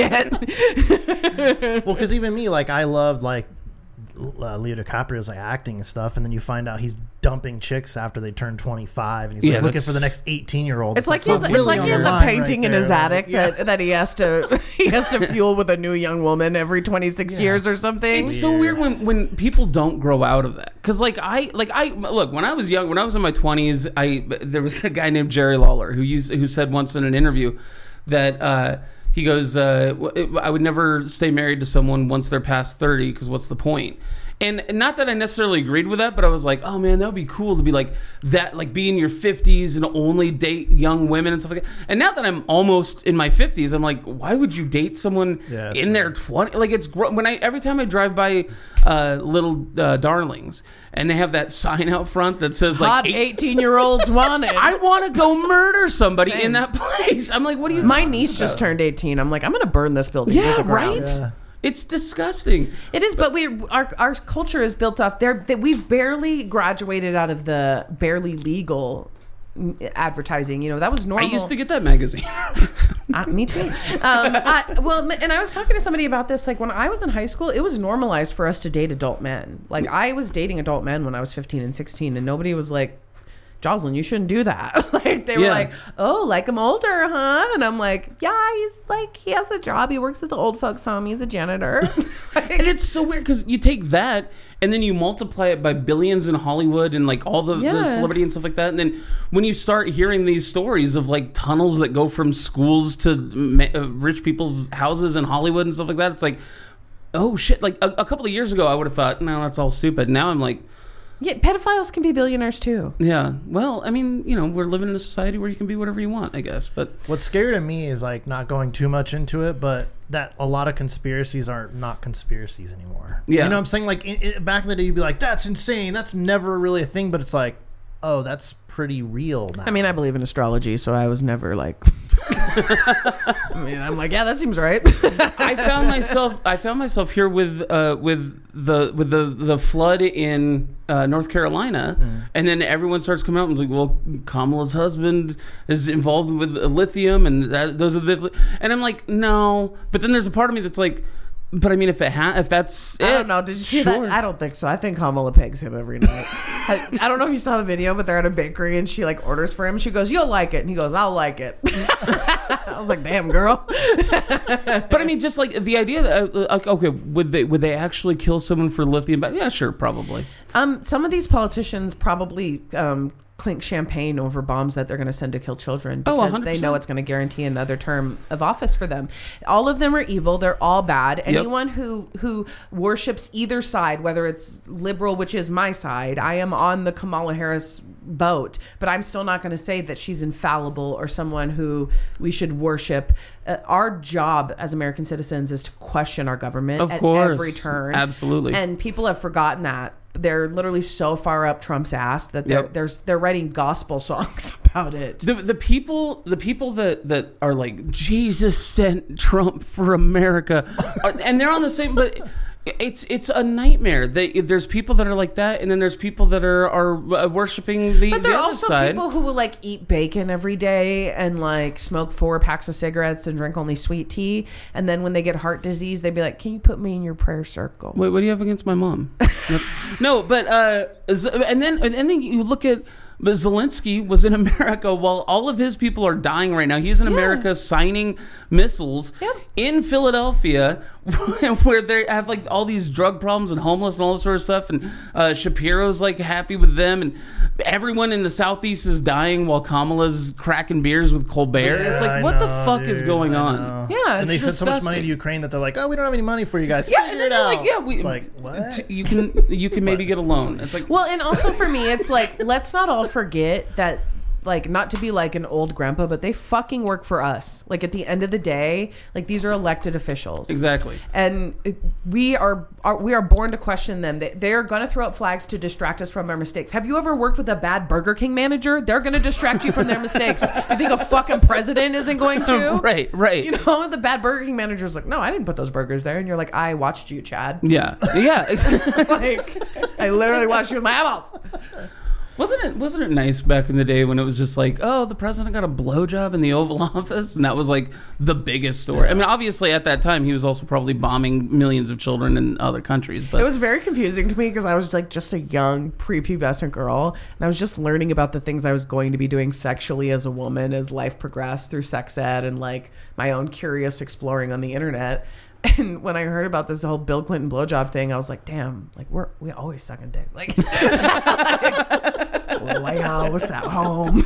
yet. Well, because even me, like I loved like Leo DiCaprio's like acting and stuff, and then you find out he's dumping chicks after they turn 25, and he's like looking for the next 18-year-old. It's like he has a painting in his attic that he has to fuel with a new young woman every 26 years or something. It's so weird when people don't grow out of that. Because look, when I was young, when I was in my 20s, there was a guy named Jerry Lawler who said once in an interview that he goes, I would never stay married to someone once they're past 30 because what's the point? And not that I necessarily agreed with that, but I was like, oh man, that would be cool to be like that, like be in your 50s and only date young women and stuff like that. And now that I'm almost in my 50s, I'm like, why would you date someone in their 20s? Like every time I drive by Little Darlings and they have that sign out front that says like hot 18-year-olds wanted. I want to go murder somebody in that place. I'm like, what are you? My niece just turned 18. I'm like, I'm gonna burn this building. Yeah, right. Yeah. It's disgusting. It is, but our culture is built off there that we've barely graduated out of the barely legal advertising. You know, that was normal. I used to get that magazine. Me too. And I was talking to somebody about this. Like when I was in high school, it was normalized for us to date adult men. Like I was dating adult men when I was 15 and 16, and nobody was like, Jocelyn, you shouldn't do that. Like they were like, oh, like I'm older, huh? And I'm like, yeah, he has a job. He works at the old folks' home. He's a janitor. And it's so weird because you take that and then you multiply it by billions in Hollywood and like all the celebrity and stuff like that. And then when you start hearing these stories of like tunnels that go from schools to rich people's houses in Hollywood and stuff like that, it's like, oh shit. Like a couple of years ago, I would have thought, no, that's all stupid. Now I'm like, yeah, pedophiles can be billionaires too. Yeah. Well, I mean, you know, we're living in a society where you can be whatever you want, I guess. But what's scary to me is like not going too much into it, but that a lot of conspiracies are not conspiracies anymore. Yeah. You know what I'm saying? Like back in the day, you'd be like, that's insane. That's never really a thing. But it's like, oh, that's pretty real now. I mean, I believe in astrology, so I was never like... I mean, I'm like, yeah, that seems right. I found myself here with the flood in North Carolina, and then everyone starts coming out and like, well, Kamala's husband is involved with lithium, and those are the big. And I'm like, no, but then there's a part of me that's like, but I mean, if that's I don't know. Did you see that? I don't think so. I think Kamala pegs him every night. I don't know if you saw the video, but they're at a bakery and she like orders for him. She goes, "You'll like it," and he goes, "I'll like it." I was like, "Damn, girl." But I mean, just like the idea that okay, would they actually kill someone for lithium? But yeah, sure, probably. Some of these politicians probably clink champagne over bombs that they're going to send to kill children because they know it's going to guarantee another term of office for them. All of them are evil. They're all bad. Anyone who worships either side, whether it's liberal, which is my side, I am on the Kamala Harris boat, but I'm still not going to say that she's infallible or someone who we should worship. Our job as American citizens is to question our government at every turn. Absolutely. And people have forgotten that. They're literally so far up Trump's ass that they're writing gospel songs about it. The people that are like, Jesus sent Trump for America, and they're on the same, but it's a nightmare. There's people that are like that, and then there's people that are worshiping the other side. But there are also people who will like eat bacon every day and like smoke 4 packs of cigarettes and drink only sweet tea, and then when they get heart disease, they'd be like, "Can you put me in your prayer circle?" Wait, what do you have against my mom? No, but and then you look at. But Zelensky was in America while all of his people are dying right now. He's in America signing missiles in Philadelphia where they have like all these drug problems and homeless and all this sort of stuff. And Shapiro's like happy with them. And everyone in the Southeast is dying while Kamala's cracking beers with Colbert. Yeah, it's like, what the fuck is going on? Yeah, and they sent so much money to Ukraine that they're like, oh, we don't have any money for you guys. Figure it out. Like, it's like, what? You can maybe get a loan. It's like, well, and also for me, it's like, let's not all forget that, like, not to be like an old grandpa, but they fucking work for us. Like, at the end of the day, like, these are elected officials. Exactly. And we are born to question them. They are going to throw up flags to distract us from our mistakes. Have you ever worked with a bad Burger King manager? They're going to distract you from their mistakes. You think a fucking president isn't going to? Right. You know, the bad Burger King manager's like, no, I didn't put those burgers there. And you're like, I watched you, Chad. Yeah. Exactly. Like, I literally watched you with my eyeballs. Wasn't it nice back in the day when it was just like, oh, the president got a blowjob in the Oval Office, and that was like the biggest story. Yeah. I mean, obviously at that time he was also probably bombing millions of children in other countries. But it was very confusing to me because I was like just a young prepubescent girl, and I was just learning about the things I was going to be doing sexually as a woman as life progressed through sex ed and like my own curious exploring on the internet. And when I heard about this whole Bill Clinton blowjob thing, I was like, damn, like we always sucking dick. Like, Lighthouse at home.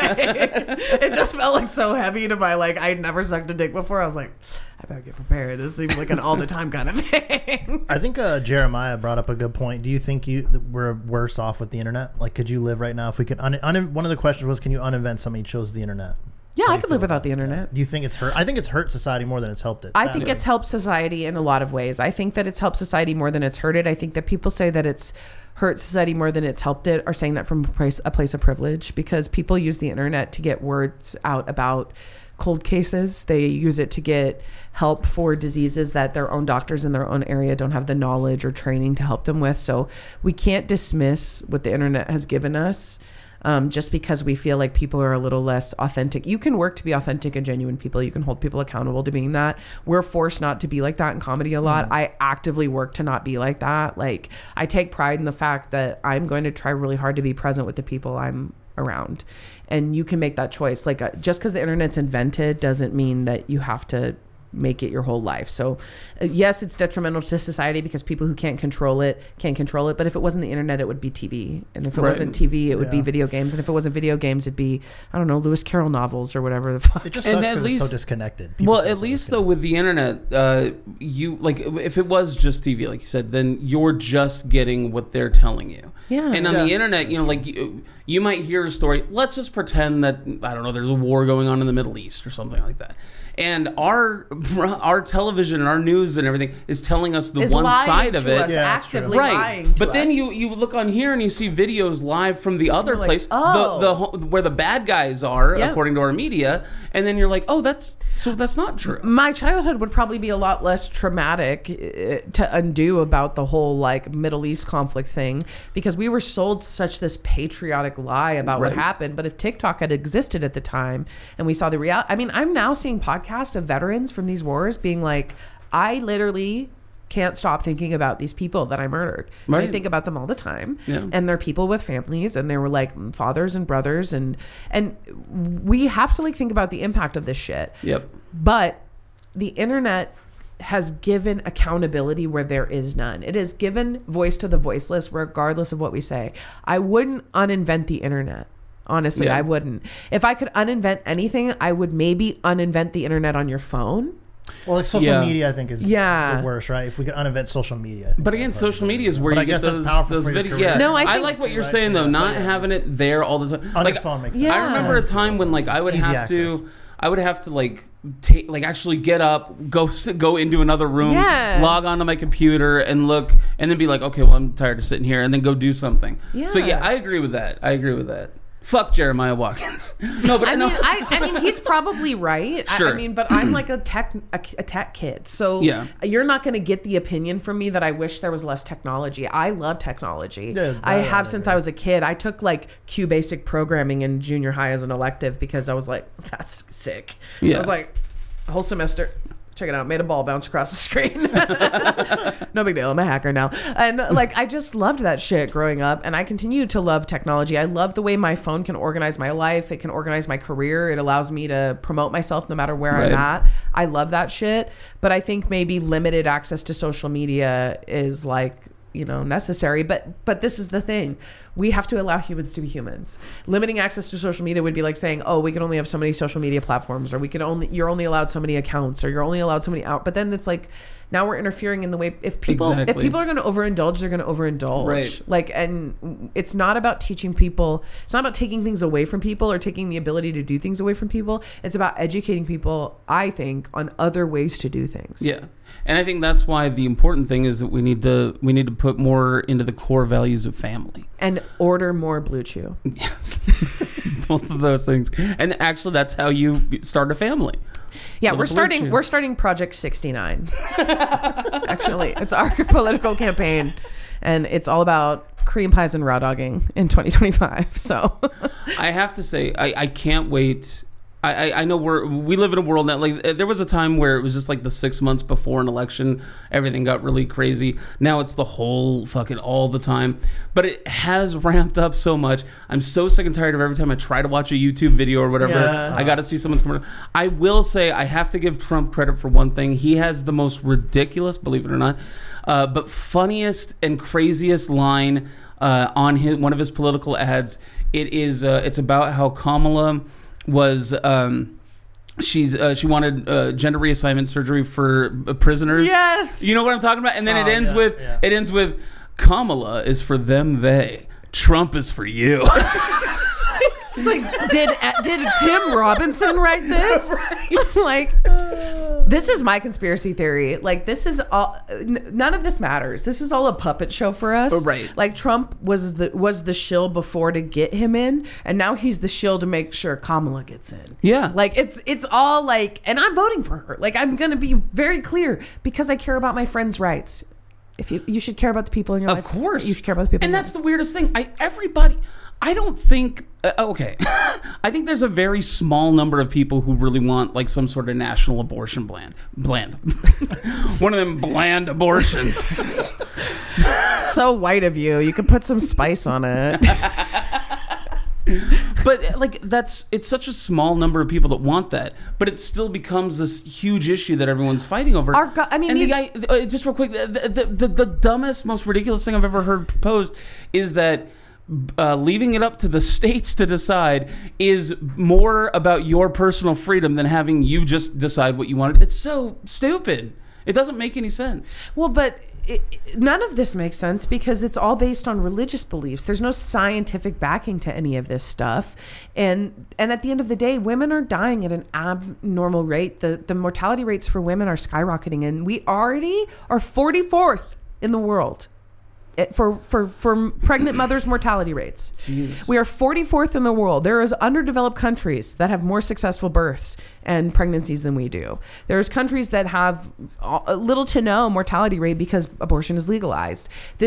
It just felt like so heavy to my, like, I'd never sucked a dick before. I was like, I better get prepared. This seems like an all the time kind of thing. I think Jeremiah brought up a good point. Do you think we're worse off with the internet? Like, could you live right now if we could? One of the questions was, can you uninvent something that chose the internet? Yeah, I could live without the internet. Do you think it's hurt? I think it's hurt society more than it's helped it. I think it's helped society in a lot of ways. I think that it's helped society more than it's hurt it. I think that people say that it's hurt society more than it's helped it are saying that from a place of privilege, because people use the internet to get words out about cold cases. They use it to get help for diseases that their own doctors in their own area don't have the knowledge or training to help them with. So we can't dismiss what the internet has given us. Just because we feel like people are a little less authentic. You can work to be authentic and genuine people. You can hold people accountable to being that. We're forced not to be like that in comedy a lot. I actively work to not be like that. Like, I take pride in the fact that I'm going to try really hard to be present with the people I'm around. And you can make that choice. Like, just because the internet's invented doesn't mean that you have to make it your whole life. So yes, it's detrimental to society because people who can't control it can't control it. But if it wasn't the internet, it would be TV. And if it wasn't TV, it would be video games. And if it wasn't video games, it'd be, I don't know, Lewis Carroll novels or whatever the fuck. It just sucks because it's so disconnected. People at least though with the internet, you, like, if it was just TV, like you said, then you're just getting what they're telling you. Yeah. And on the internet, you know, like you might hear a story. Let's just pretend that, I don't know, there's a war going on in the Middle East or something like that. And our television and our news and everything is telling us the one side of it. Actively right. lying to but us. then you look on here and you see videos live from the other place, where the bad guys are, according to our media, and then you're like, oh, that's not true. My childhood would probably be a lot less traumatic to undo about the whole like Middle East conflict thing, because we were sold such this patriotic lie about what happened. But if TikTok had existed at the time and we saw the reality, I mean, I'm now seeing podcasts of veterans from these wars being like, I literally can't stop thinking about these people that I murdered. I think about them all the time. And they're people with families, and they were like fathers and brothers, and we have to like think about the impact of this shit. But the internet has given accountability where there is none. It has given voice to the voiceless regardless of what we say. I wouldn't uninvent the internet. Honestly, I wouldn't. If I could uninvent anything, I would maybe uninvent the internet on your phone. Well, like social media, I think is the worst, right? If we could uninvent social media. I think but again, social media is where you get those videos. Yeah. No, I like what you're saying though. Not having it there all the time. On your phone makes sense. I remember a time when like I would have to like take, like actually get up, go into another room, log onto my computer and look, and then be like, okay, well, I'm tired of sitting here, and then go do something. So I agree with that. Fuck Jeremiah Watkins. No, but I mean, he's probably right. Sure. I mean, but I'm like a tech kid, so you're not going to get the opinion from me that I wish there was less technology. I love technology. I have since I was a kid. I took like QBasic programming in junior high as an elective because I was like, that's sick. I was like, a whole semester. Check it out. Made a ball bounce across the screen. No big deal. I'm a hacker now. And like, I just loved that shit growing up. And I continue to love technology. I love the way my phone can organize my life. It can organize my career. It allows me to promote myself no matter where I'm at. I love that shit. But I think maybe limited access to social media is like, you know, necessary. But this is the thing. We have to allow humans to be humans. Limiting access to social media would be like saying, oh, we can only have so many social media platforms, or you're only allowed so many accounts, or you're only allowed so many out. But then it's like, now we're interfering in the way, if people are going to overindulge, they're going to overindulge. Like, and it's not about teaching people. It's not about taking things away from people or taking the ability to do things away from people. It's about educating people, I think, on other ways to do things. Yeah. And I think that's why the important thing is that we need to put more into the core values of family. And order more Blue Chew. Yes. Both of those things. And actually, that's how you start a family. Yeah, we're starting Project 69. Actually, it's our political campaign, and it's all about cream pies and raw dogging in 2025. So I have to say, I can't wait. I know we live in a world that, like, there was a time where it was just like the 6 months before an election, everything got really crazy. Now it's the whole fucking all the time. But it has ramped up so much. I'm so sick and tired of every time I try to watch a YouTube video or whatever, I got to see someone's commercial. I will say I have to give Trump credit for one thing. He has the most ridiculous, believe it or not, but funniest and craziest line on one of his political ads. It's about how Kamala was she wanted gender reassignment surgery for prisoners. Yes, you know what I'm talking about. And then it ends with Kamala is for them, they. Trump is for you. It's like, did Tim Robinson write this? Right. Like, this is my conspiracy theory. Like, this is all. None of this matters. This is all a puppet show for us. Right. Like, Trump was the shill before to get him in, and now he's the shill to make sure Kamala gets in. Yeah. Like, it's all like, and I'm voting for her. Like, I'm gonna be very clear because I care about my friends' rights. If you should care about the people in your life. Of course. You should care about the people. And that's the weirdest thing. I don't think, okay. I think there's a very small number of people who really want like some sort of national abortion bland. One of them bland abortions. So white of you. You could put some spice on it. But like it's such a small number of people that want that, but it still becomes this huge issue that everyone's fighting over. Just real quick, the dumbest, most ridiculous thing I've ever heard proposed is that leaving it up to the states to decide is more about your personal freedom than having you just decide what you wanted. It's so stupid. It doesn't make any sense. Well, but none of this makes sense because it's all based on religious beliefs. There's no scientific backing to any of this stuff. And at the end of the day, women are dying at an abnormal rate. The mortality rates for women are skyrocketing, and we already are 44th in the world for pregnant mothers' mortality rates. Jesus. We are 44th in the world. There is underdeveloped countries that have more successful births and pregnancies than we do. There's countries that have little to no mortality rate because abortion is legalized.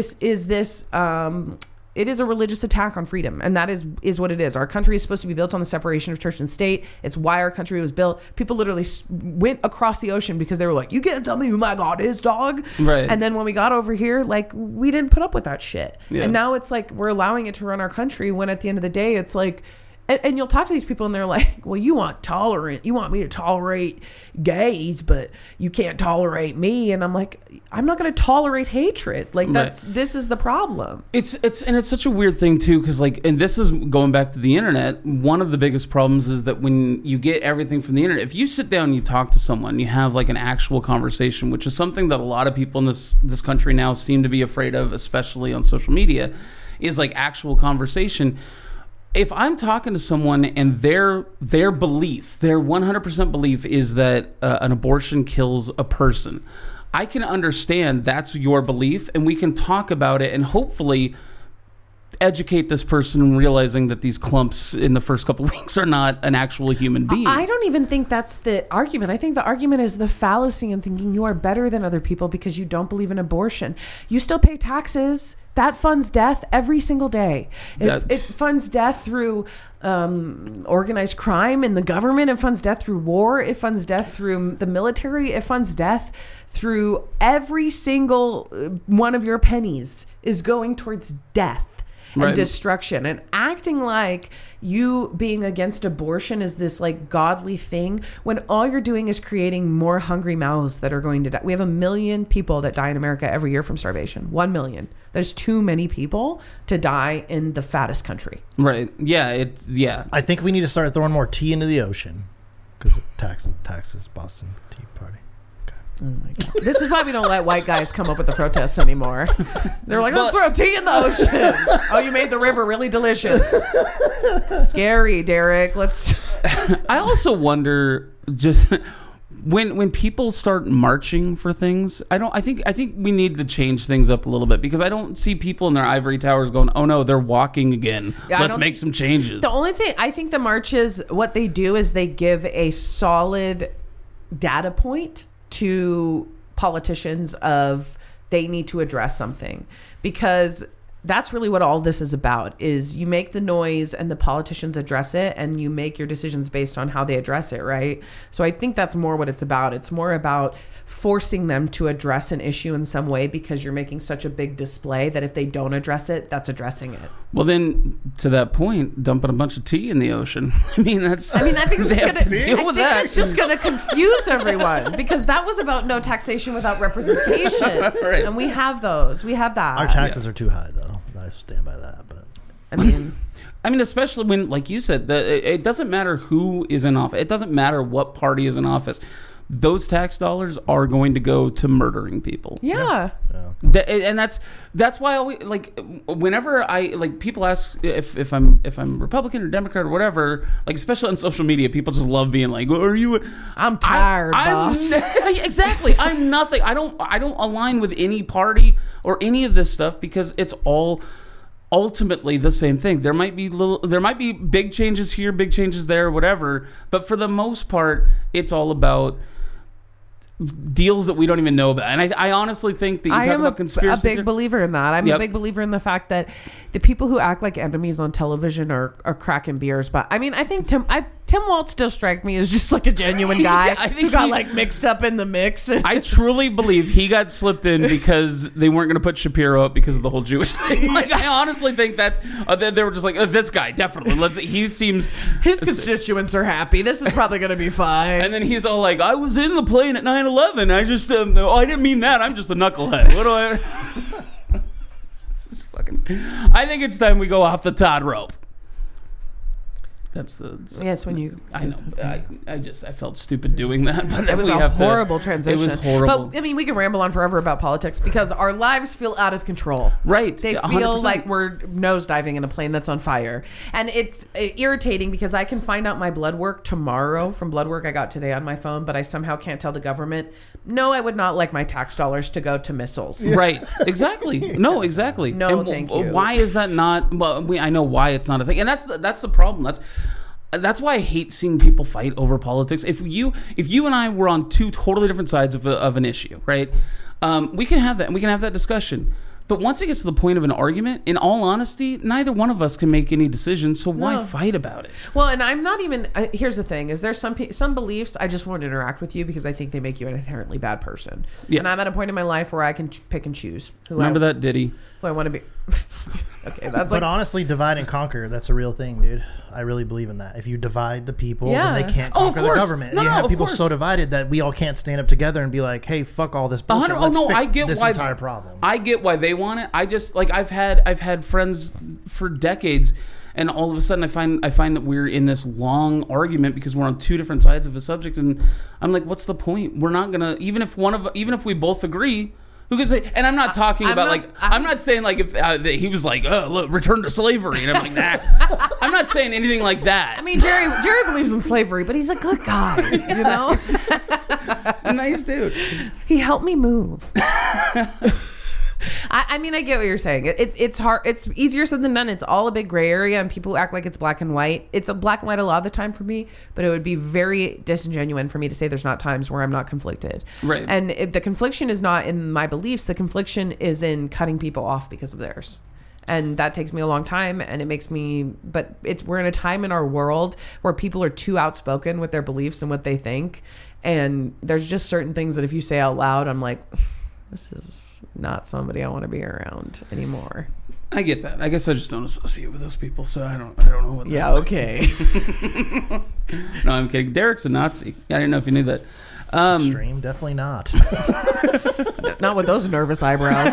It is a religious attack on freedom, and that is what it is. Our country is supposed to be built on the separation of church and state. It's why our country was built. People literally went across the ocean because they were like, you can't tell me who my God is, dog. Right. And then when we got over here, like, we didn't put up with that shit. Yeah. And now it's like we're allowing it to run our country when at the end of the day, it's like, and you'll talk to these people and they're like, well, you want me to tolerate gays, but you can't tolerate me. And I'm like, I'm not going to tolerate hatred. Like, this is the problem. It's such a weird thing too, because like, and this is going back to the internet. One of the biggest problems is that when you get everything from the internet, if you sit down and you talk to someone, you have like an actual conversation, which is something that a lot of people in this country now seem to be afraid of, especially on social media, is like actual conversation. If I'm talking to someone and their belief, their 100% belief is that an abortion kills a person, I can understand that's your belief, and we can talk about it and hopefully educate this person in realizing that these clumps in the first couple of weeks are not an actual human being. I don't even think that's the argument. I think the argument is the fallacy in thinking you are better than other people because you don't believe in abortion. You still pay taxes. That funds death every single day. It funds death through organized crime in the government. It funds death through war. It funds death through the military. It funds death through every single one of your pennies is going towards death and destruction. And acting like you being against abortion is this like godly thing when all you're doing is creating more hungry mouths that are going to die. We have 1 million people that die in America every year from starvation. 1 million. There's too many people to die in the fattest country. Right. Yeah. I think we need to start throwing more tea into the ocean because taxes, Boston Tea Party. Oh my God. This is why we don't let white guys come up with the protests anymore. They're like, let's throw tea in the ocean. Oh, you made the river really delicious. Scary, Derek. I also wonder just when people start marching for things, I think we need to change things up a little bit because I don't see people in their ivory towers going, oh no, they're walking again. Yeah, let's make some changes. The only thing I think the marches, what they do is they give a solid data point to politicians of they need to address something because that's really what all this is about, is you make the noise and the politicians address it, and you make your decisions based on how they address it, right? So I think that's more what it's about. It's more about forcing them to address an issue in some way, because you're making such a big display that if they don't address it, that's addressing it. Well, then, to that point, dumping a bunch of tea in the ocean. I think it's just going to confuse everyone, because that was about no taxation without representation. Right. And we have those. We have that. Our taxes are too high, though. I stand by that. But I mean, especially when, like you said, it doesn't matter who is in office. It doesn't matter what party is in office. Those tax dollars are going to go to murdering people. Yeah. And that's why whenever people ask if I'm Republican or Democrat or whatever, like especially on social media, people just love being like, well, "Are you?" I'm tired, boss. Exactly. I'm nothing. I don't align with any party or any of this stuff, because it's all ultimately the same thing. There might be big changes here, big changes there, whatever, but for the most part, it's all about deals that we don't even know about. And I honestly think that you talk about conspiracy. I'm a big believer in that. I'm a big believer in the fact that the people who act like enemies on television are cracking beers. But I mean, I think Tim Walz still strike me as just like a genuine guy. I think he got like mixed up in the mix. I truly believe he got slipped in because they weren't going to put Shapiro up because of the whole Jewish thing. Like, I honestly think that's they were just like, this guy definitely. He seems his constituents are happy. This is probably going to be fine. And then he's all like, I was in the plane at 9/11. I just no, I didn't mean that. I'm just a knucklehead. What do I? I think it's time we go off the Todd rope. That's when you. I know. I felt stupid doing that, but it was a horrible transition. It was horrible. But I mean, we can ramble on forever about politics because our lives feel out of control. Right. They feel 100%. Like we're nosediving in a plane that's on fire, and it's irritating because I can find out my blood work tomorrow from blood work I got today on my phone, but I somehow can't tell the government. No, I would not like my tax dollars to go to missiles. Right. Exactly. No. Exactly. No, thank you. Why is that not? Well, I know why it's not a thing, and that's the problem. That's why I hate seeing people fight over politics. If you and I were on two totally different sides of an issue, right? We can have that, and we can have that discussion. But once it gets to the point of an argument, in all honesty, neither one of us can make any decisions. So why fight about it? Well, and I'm not even. Here's the thing: is there's some beliefs I just won't interact with you because I think they make you an inherently bad person. Yeah. And I'm at a point in my life where I can pick and choose Remember that Diddy? Who I want to be. Okay, that's but honestly, divide and conquer, that's a real thing, dude. I really believe in that. If you divide the people, then they can't conquer the government. You have people so divided that we all can't stand up together and be like, hey, fuck all this bullshit. Let's fix this entire problem. I get why they want it. I just, like, I've had friends for decades, and all of a sudden I find that we're in this long argument because we're on two different sides of a subject, and I'm like, what's the point? We're not gonna, even if we both agree. Who could say? And I'm not talking about I'm not saying like if he was like, oh, look, return to slavery, and I'm like, nah. I'm not saying anything like that. I mean, Jerry believes in slavery, but he's a good guy, you know. Nice dude. He helped me move. I mean, I get what you're saying. It's hard. It's easier said than done. It's all a big gray area, and people act like it's black and white. It's a black and white a lot of the time for me, but it would be very disingenuous for me to say there's not times where I'm not conflicted. Right. And if the confliction is not in my beliefs, the confliction is in cutting people off because of theirs. And that takes me a long time, and it makes me. But we're in a time in our world where people are too outspoken with their beliefs and what they think, and there's just certain things that if you say out loud, I'm like, this is not somebody I want to be around anymore. I get that. I guess I just don't associate with those people, so I don't know what. Yeah. Okay. No, I'm kidding. Derek's a Nazi. I didn't know if you knew that. Extreme, definitely not. Not with those nervous eyebrows.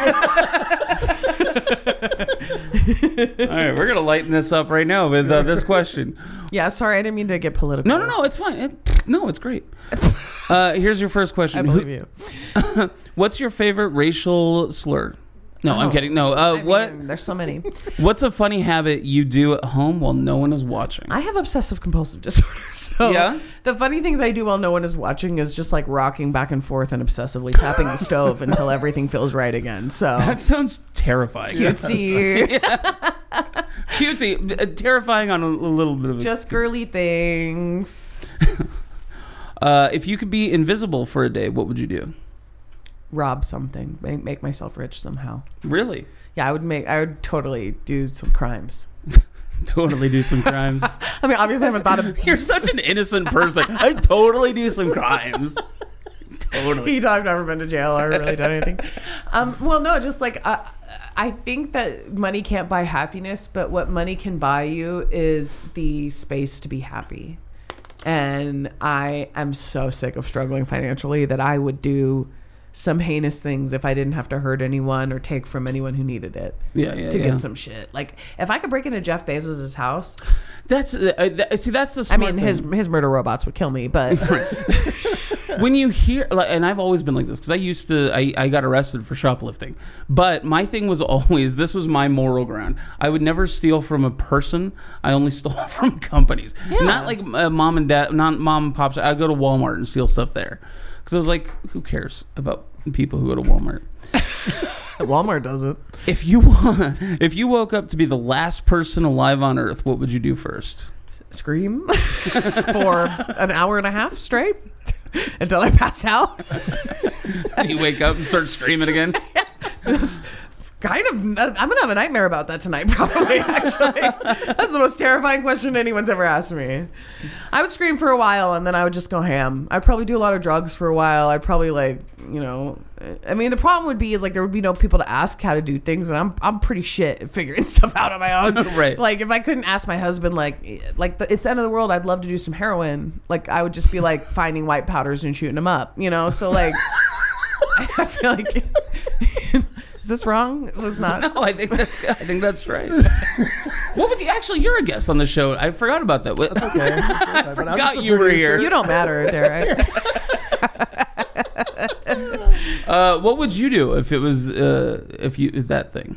All right, we're gonna lighten this up right now with this question. Yeah, sorry, I didn't mean to get political. No, it's fine. It's great. Here's your first question. I believe you. What's your favorite racial slur? No, I'm kidding. No, there's so many. What's a funny habit you do at home while no one is watching? I have obsessive compulsive disorder. So yeah? The funny things I do while no one is watching is just like rocking back and forth and obsessively tapping the stove until everything feels right again. So that sounds terrifying. Cutesy. Yeah. Cutesy. Terrifying on a little bit of just girly things. If you could be invisible for a day, what would you do? rob something, make myself rich somehow. Really? Yeah, I would totally do some crimes. Totally do some crimes. I mean, obviously I haven't thought of... You're such an innocent person. I totally do some crimes. Totally. I've never been to jail or really done anything. Well, no, just like... I think that money can't buy happiness, but what money can buy you is the space to be happy. And I am so sick of struggling financially that I would do some heinous things if I didn't have to hurt anyone or take from anyone who needed it. To get some shit. Like if I could break into Jeff Bezos' house, that's the smart thing. His murder robots would kill me, but when you hear, and I've always been like this because I got arrested for shoplifting, but my thing was always, this was my moral ground. I would never steal from a person. I only stole from companies. Not like mom and dad, not mom and pop. I'd go to Walmart and steal stuff there. Because I was like, who cares about people who go to Walmart? Walmart doesn't. If you woke up to be the last person alive on Earth, what would you do first? Scream for an hour and a half straight until I pass out. You wake up and start screaming again. I'm gonna have a nightmare about that tonight, probably. Actually, that's the most terrifying question anyone's ever asked me. I would scream for a while and then I would just go ham. I'd probably do a lot of drugs for a while. I'd probably I mean, the problem would be is like there would be no people to ask how to do things, and I'm pretty shit at figuring stuff out on my own. Right. Like if I couldn't ask my husband, it's the end of the world, I'd love to do some heroin. Like I would just be like finding white powders and shooting them up, So like, I feel like. Is this wrong? Is this not? No, I think that's right. What would you actually? You're a guest on the show. I forgot about that. That's okay. I forgot you were here. You don't matter, Derek. What would you do if it was that thing?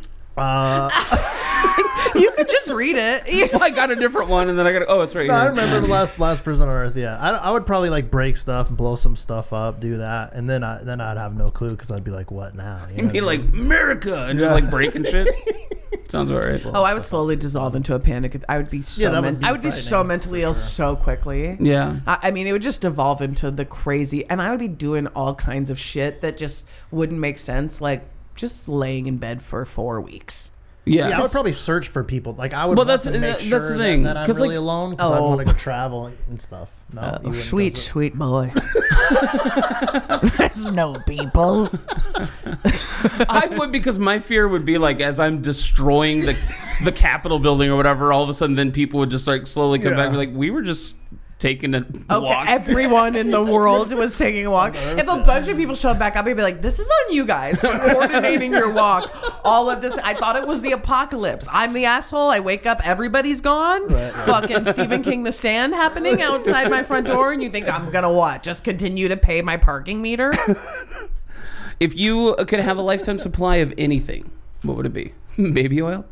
You could just read it. Well, I got a different one, and then I got. Oh, it's right here. I remember the last prison on Earth. Yeah, I would probably like break stuff and blow some stuff up, do that, and then I'd have no clue because I'd be like, "What now?" You'd be like America and just like breaking shit. Sounds about right. I would slowly dissolve into a panic. I would be so mentally ill so quickly. Yeah. I mean, it would just devolve into the crazy, and I would be doing all kinds of shit that just wouldn't make sense, like just laying in bed for 4 weeks. Yeah, see, I would probably search for people. Like I would want to make sure that's the thing. that I'm really alone because I'd want to go travel and stuff. No, sweet boy. There's no people. I would, because my fear would be like, as I'm destroying the Capitol building or whatever, all of a sudden then people would just like slowly come back and be like, we were just taking a walk. Everyone in the world was taking a walk. If a bunch of people showed back up, I'd be like, this is on you guys for coordinating your walk. All of this, I thought it was the apocalypse. I'm the asshole. I wake up, everybody's gone. Right. Fucking Stephen King The Stand happening outside my front door, and you think I'm gonna what? Just continue to pay my parking meter? If you could have a lifetime supply of anything, what would it be? Baby oil?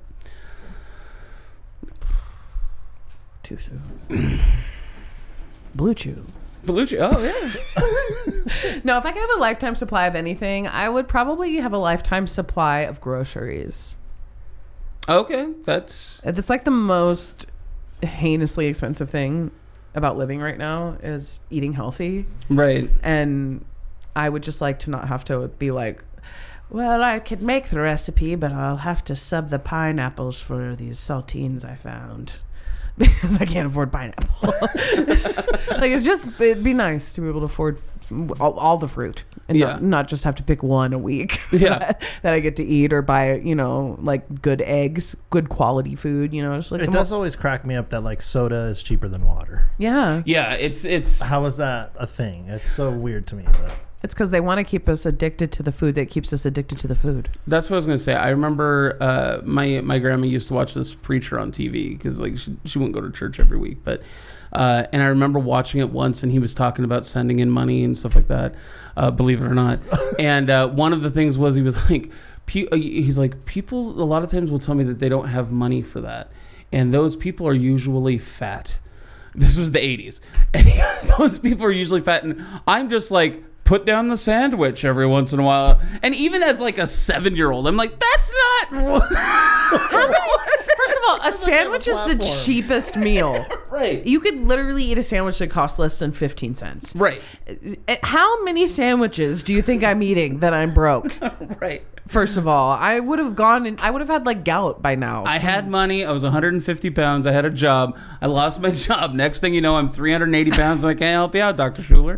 Too soon. Blue Chew. Oh, yeah. No, if I could have a lifetime supply of anything, I would probably have a lifetime supply of groceries. Okay, that's like the most heinously expensive thing about living right now is eating healthy. Right. And I would just like to not have to be like, well, I could make the recipe, but I'll have to sub the pineapples for these saltines I found. Because I can't afford pineapple. Like it'd be nice to be able to afford all the fruit and not just have to pick one a week that I get to eat, or buy, like good eggs, good quality food, just like it does always crack me up that like soda is cheaper than water. Yeah. Yeah, it's how is that a thing? It's so weird to me. But it's because they want to keep us addicted to the food that keeps us addicted to the food. That's what I was going to say. I remember my grandma used to watch this preacher on TV because like she wouldn't go to church every week. But and I remember watching it once, and he was talking about sending in money and stuff like that, believe it or not. And one of the things was he was like, he's like, people a lot of times will tell me that they don't have money for that. And those people are usually fat. This was the 80s. And he goes, those people are usually fat. And I'm just like, put down the sandwich every once in a while. And even as like a 7-year-old, I'm like, that's not. First of all, a sandwich is the cheapest meal. Right. You could literally eat a sandwich that costs less than 15 cents. Right. How many sandwiches do you think I'm eating that I'm broke? Right. First of all, I would have gone and I would have had like gout by now. I had money. I was 150 pounds. I had a job. I lost my job. Next thing you know, I'm 380 pounds. And I can't help you out, Dr. Schuler.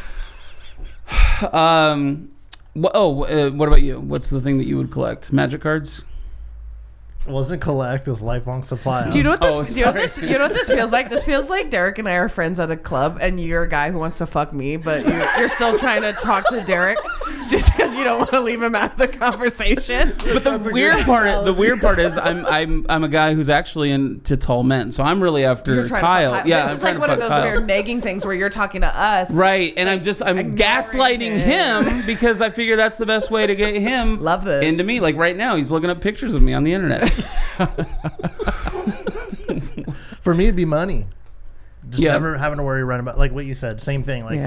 What about you? What's the thing that you would collect? Magic cards? It wasn't collect. It was lifelong supply. Do you know what this? You know what this feels like? This feels like Derek and I are friends at a club, and you're a guy who wants to fuck me, but you're still trying to talk to Derek just because you don't want to leave him out of the conversation. But the weird part is, I'm a guy who's actually into tall men, so I'm really after Kyle. Yeah, this is like one of those weird nagging things where you're talking to us, right? And I'm gaslighting him because I figure that's the best way to get him into me. Like right now, he's looking up pictures of me on the internet. For me, it'd be money. Just never having to worry around about, like what you said, same thing. Like,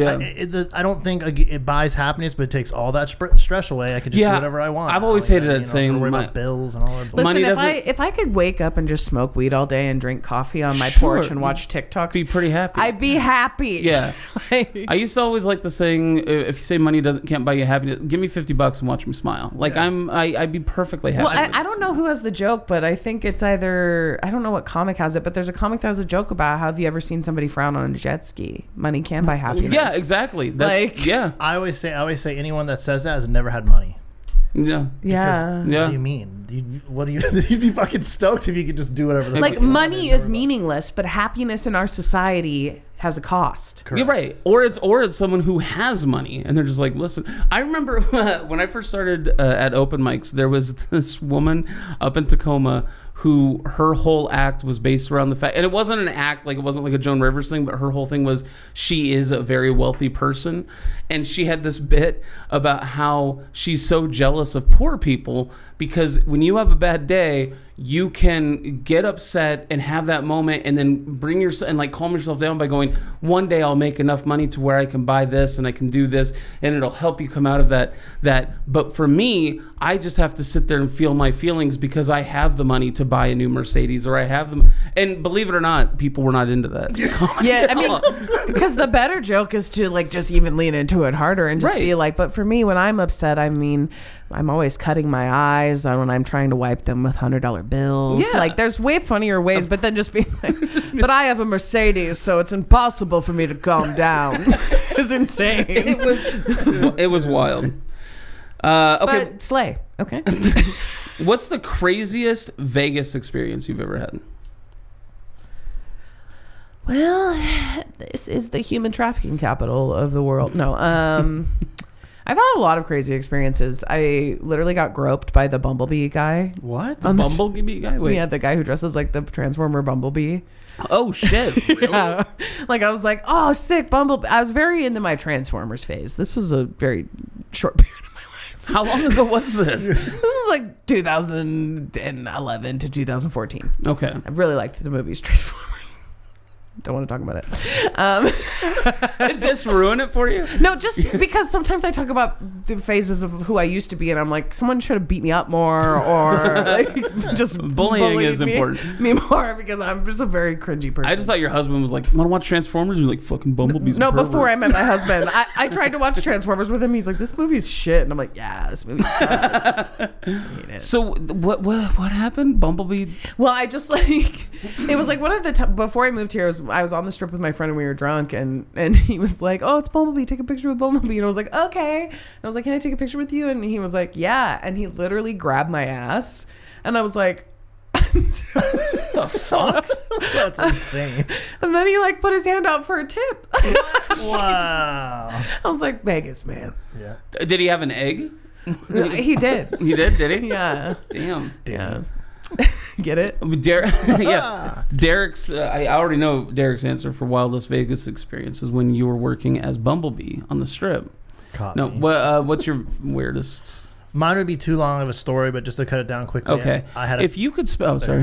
I don't think it buys happiness, but it takes all that stress away. I can just do whatever I want. I've always hated that saying. Worry about bills and all that. Listen, if I could wake up and just smoke weed all day and drink coffee on my porch and watch TikToks, be pretty happy. I'd be happy. Yeah. I used to always like the saying, if you say money can't buy you happiness, give me $50 and watch me smile. Like I'd be perfectly happy. Well, I don't know who has the joke, but I think it's either, I don't know what comic has it, but there's a comic that has a joke about how have you ever seen somebody frown on a jet ski? Money can buy happiness. Yeah, exactly. I always say anyone that says that has never had money. Yeah. Yeah. What do you mean? You'd be fucking stoked if you could just do whatever the fuck money is meaningless, but happiness in our society has a cost. Correct. You're right. Or it's someone who has money and they're just like, listen. I remember when I first started at open mics, there was this woman up in Tacoma who her whole act was based around the fact, and it wasn't an act, like it wasn't like a Joan Rivers thing, but her whole thing was she is a very wealthy person, and she had this bit about how she's so jealous of poor people because when you have a bad day, you can get upset and have that moment and then bring yourself and like calm yourself down by going, one day I'll make enough money to where I can buy this and I can do this and it'll help you come out of that. But for me, I just have to sit there and feel my feelings because I have the money to buy a new Mercedes or I have them. And believe it or not, people were not into that. Yeah, I mean, because the better joke is to like just even lean into it harder and just be like, but for me, when I'm upset, I mean, I'm always cutting my eyes when I'm trying to wipe them with $100 bills. Yeah. Like there's way funnier ways, but then just being like, but I have a Mercedes, so it's impossible for me to calm down. It's insane. It was wild. Okay. But slay. Okay. What's the craziest Vegas experience you've ever had? Well, this is the human trafficking capital of the world. No, I've had a lot of crazy experiences. I literally got groped by the Bumblebee guy. What? The Bumblebee guy? Wait. Yeah, the guy who dresses like the Transformer Bumblebee. Oh, shit. Really? Yeah. Like, I was like, oh, sick, Bumblebee. I was very into my Transformers phase. This was a very short period of my life. How long ago was this? This was like 2011 to 2014. Okay. I really liked the movies Transformers. Don't want to talk about it. Did this ruin it for you? No, just because sometimes I talk about the phases of who I used to be, and I'm like, someone should have beat me up more, or like, just bullying is important. Me more because I'm just a very cringy person. I just thought your husband was like, want to watch Transformers? You're like, fucking Bumblebee's. No, before I met my husband, I tried to watch Transformers with him. He's like, this movie's shit, and I'm like, yeah, this movie sucks. So what happened? Bumblebee? Well, I just like it was like one of the before I moved here. I was on the strip with my friend and we were drunk and he was like, oh, it's Bumblebee, take a picture with Bumblebee. And I was like, okay. And I was like, can I take a picture with you? And he was like, yeah. And he literally grabbed my ass and I was like, the fuck? That's insane. And then he like put his hand out for a tip. Wow. I was like, Vegas, man. Yeah. Did he have an egg? He did. He did he? Yeah. Damn. Yeah. Get it? Yeah. Derek's. I already know Derek's answer for wildest Vegas experience is when you were working as Bumblebee on the strip. Caught no, me. what's your weirdest? Mine would be too long of a story, but just to cut it down quickly. Okay. If you could spell, sorry.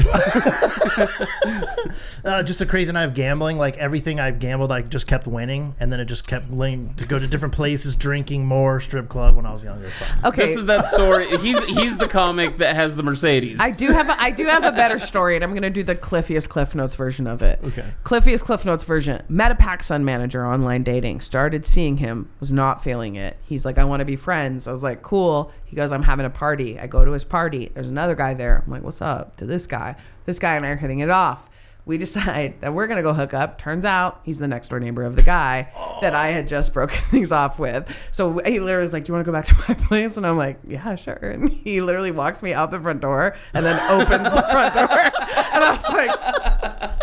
Just a crazy night of gambling. Like everything I gambled, I just kept winning, and then it just kept winning to go to different places, drinking more, strip club when I was younger. Okay, this is that story. He's the comic that has the Mercedes. I do have a better story, and I'm gonna do the Cliffiest Cliff Notes version of it. Okay. Cliffiest Cliff Notes version. Met a PacSun manager online dating. Started seeing him. Was not feeling it. He's like, I want to be friends. I was like, cool. He goes, I'm having a party. I go to his party. There's another guy there. I'm like, what's up? To this guy. This guy and I are hitting it off. We decide that we're going to go hook up. Turns out he's the next door neighbor of the guy that I had just broken things off with. So he literally was like, do you want to go back to my place? And I'm like, yeah, sure. And he literally walks me out the front door and then opens the front door. And I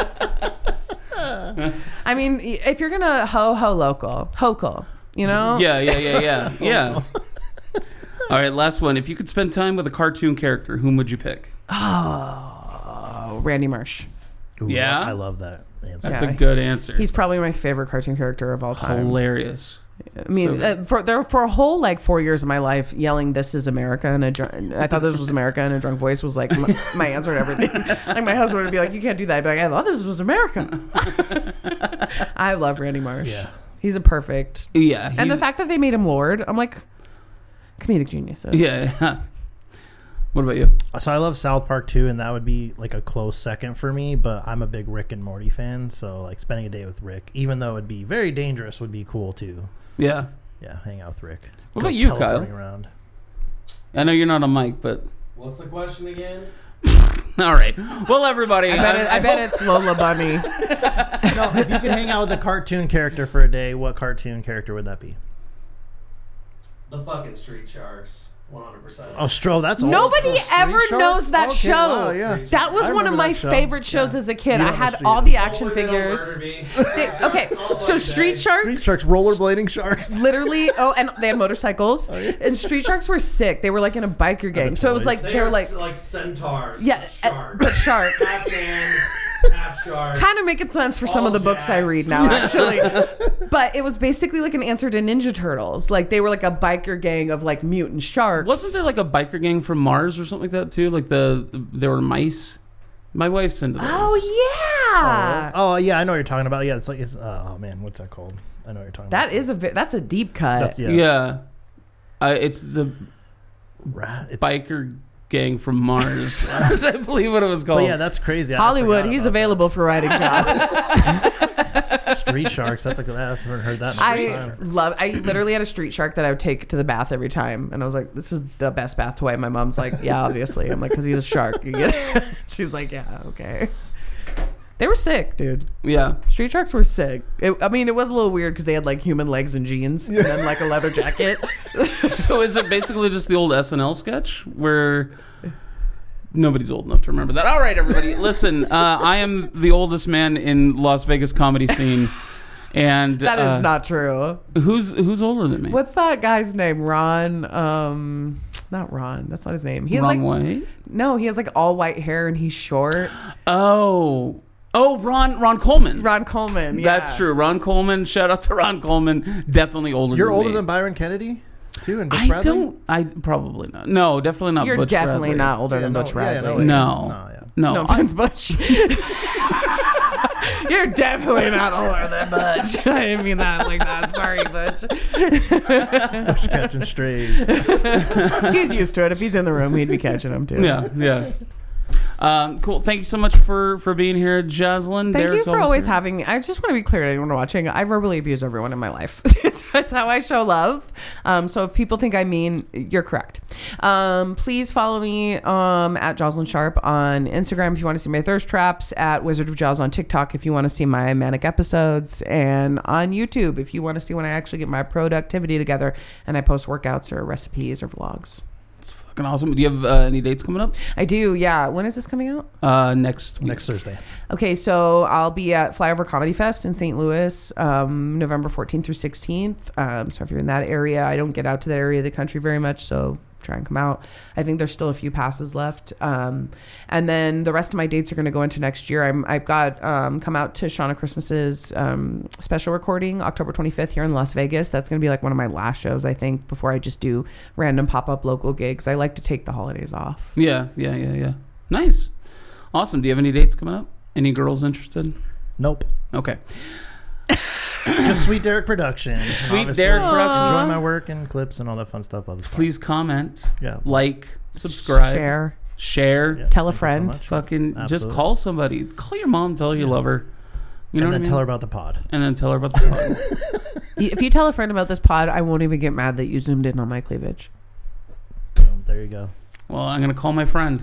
was like, I mean, if you're going to ho local, you know? Yeah. All right, last one. If you could spend time with a cartoon character, whom would you pick? Oh, Randy Marsh. Ooh, Yeah? I love that answer. That's a good answer. He's probably my favorite cartoon character of all time. Hilarious. I mean, for a whole 4 years of my life, yelling "This is America" I thought this was America in a drunk voice was like my answer to everything. Like my husband would be like, "You can't do that." I'd be like, "I thought this was America." I love Randy Marsh. Yeah, he's a perfect. Yeah, and the fact that they made him Lord, I'm like, comedic geniuses. Yeah. What about you? So I love South Park too, and that would be like a close second for me. But I'm a big Rick and Morty fan, so like spending a day with Rick, even though it'd be very dangerous, would be cool too. Yeah. Yeah, hang out with Rick. What about you, Kyle? Around. I know you're not on mic, but what's the question again? all right. Well, everybody, I bet it's Lola Bunny. No, if you could hang out with a cartoon character for a day, what cartoon character would that be? The fucking Street Sharks. 100%. Oh, Stro, that's old. Nobody ever knows that show. Wow, yeah. That was one of my favorite shows as a kid. I had all the action figures. Okay, so Street Sharks. Street Sharks, rollerblading sharks. Literally, and they had motorcycles. And Street Sharks were sick. They were like in a biker gang. So it was like they were like centaurs. Yeah, but shark. Half man, half shark. Kind of making sense for some of the books I read now, actually. But it was basically like an answer to Ninja Turtles. Like they were like a biker gang of like mutant sharks. Wasn't there like a biker gang from Mars or something like that too? Like there were mice. My wife's into those. Oh yeah. Oh yeah, I know what you're talking about. Yeah, it's oh man, what's that called? I know what you're talking about. That's a deep cut. Yeah. It's the biker gang from Mars. I believe what it was called. But yeah, that's crazy. Hollywood, he's available for writing jobs. Street Sharks. That's I've heard that. I literally had a street shark that I would take to the bath every time, and I was like, "This is the best bath toy." My mom's like, "Yeah, obviously." I'm like, "Cause he's a shark." You get it? She's like, "Yeah, okay." They were sick, dude. Yeah, street sharks were sick. It was a little weird because they had like human legs and jeans, and then like a leather jacket. So is it basically just the old SNL sketch where? Nobody's old enough to remember that. All right, everybody, listen. I am the oldest man in Las Vegas comedy scene, and that is not true. Who's older than me? What's that guy's name? Ron. Not Ron. That's not his name. He has Ron White? No, he has like all white hair and he's short. Oh, Ron Coleman. Ron Coleman. Yeah. That's true. Ron Coleman. Shout out to Ron Coleman. Definitely older. You're than older me. than Byron Kennedy. Too, and Butch Bradley? I probably not. No, definitely not. You're Butch definitely Bradley. not older than Butch Bradley. No. No offense, Butch. You're definitely not older than Butch. I didn't mean that like that. Sorry, Butch. Butch catching strays. He's used to it. If he's in the room, he'd be catching them too. Yeah. Cool. Thank you so much for being here, Jocelyn. Thank Derek's you for always here. having me. I just want to be clear to anyone watching. I verbally abuse everyone in my life. That's how I show love. So if people think I'm mean, you're correct. Please follow me at Jocelyn Sharp on Instagram if you want to see my thirst traps, at Wizard of Jaws on TikTok if you want to see my manic episodes, and on YouTube if you want to see when I actually get my productivity together and I post workouts or recipes or vlogs. Awesome. Do you have any dates coming up? I do, yeah. When is this coming out? Next week. Next Thursday. Okay, so I'll be at Flyover Comedy Fest in St. Louis, November 14th through 16th. So if you're in that area, I don't get out to that area of the country very much, so try and come out. I think there's still a few passes left. And then the rest of my dates are going to go into next year. I've got come out to Shauna Christmas's special recording October 25th here in Las Vegas. That's going to be like one of my last shows, I think, before I just do random pop-up local gigs. I like to take the holidays off. Yeah. Nice. Awesome. Do you have any dates coming up? Any girls interested? Nope. Okay. Just Sweet Derek Productions. Sweet Derek Productions. Enjoy my work and clips and all that fun stuff. Love this. Please comment. Yeah. Like. Subscribe. Share. Yeah, tell a friend. Fucking Absolutely. just call somebody. Call your mom. Tell her you love her. You know and what I then mean? tell her about the pod. And then tell her about the pod. If you tell a friend about this pod, I won't even get mad that you zoomed in on my cleavage. Boom. There you go. Well, I'm gonna call my friend.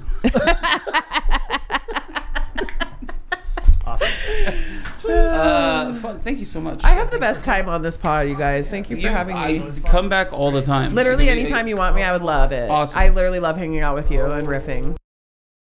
Awesome. Fun. Thank you so much. I have the best time on this pod, you guys. Thank you for having me. Come back all the time. Literally anytime you want me, I would love it. Awesome. I literally love hanging out with you and riffing.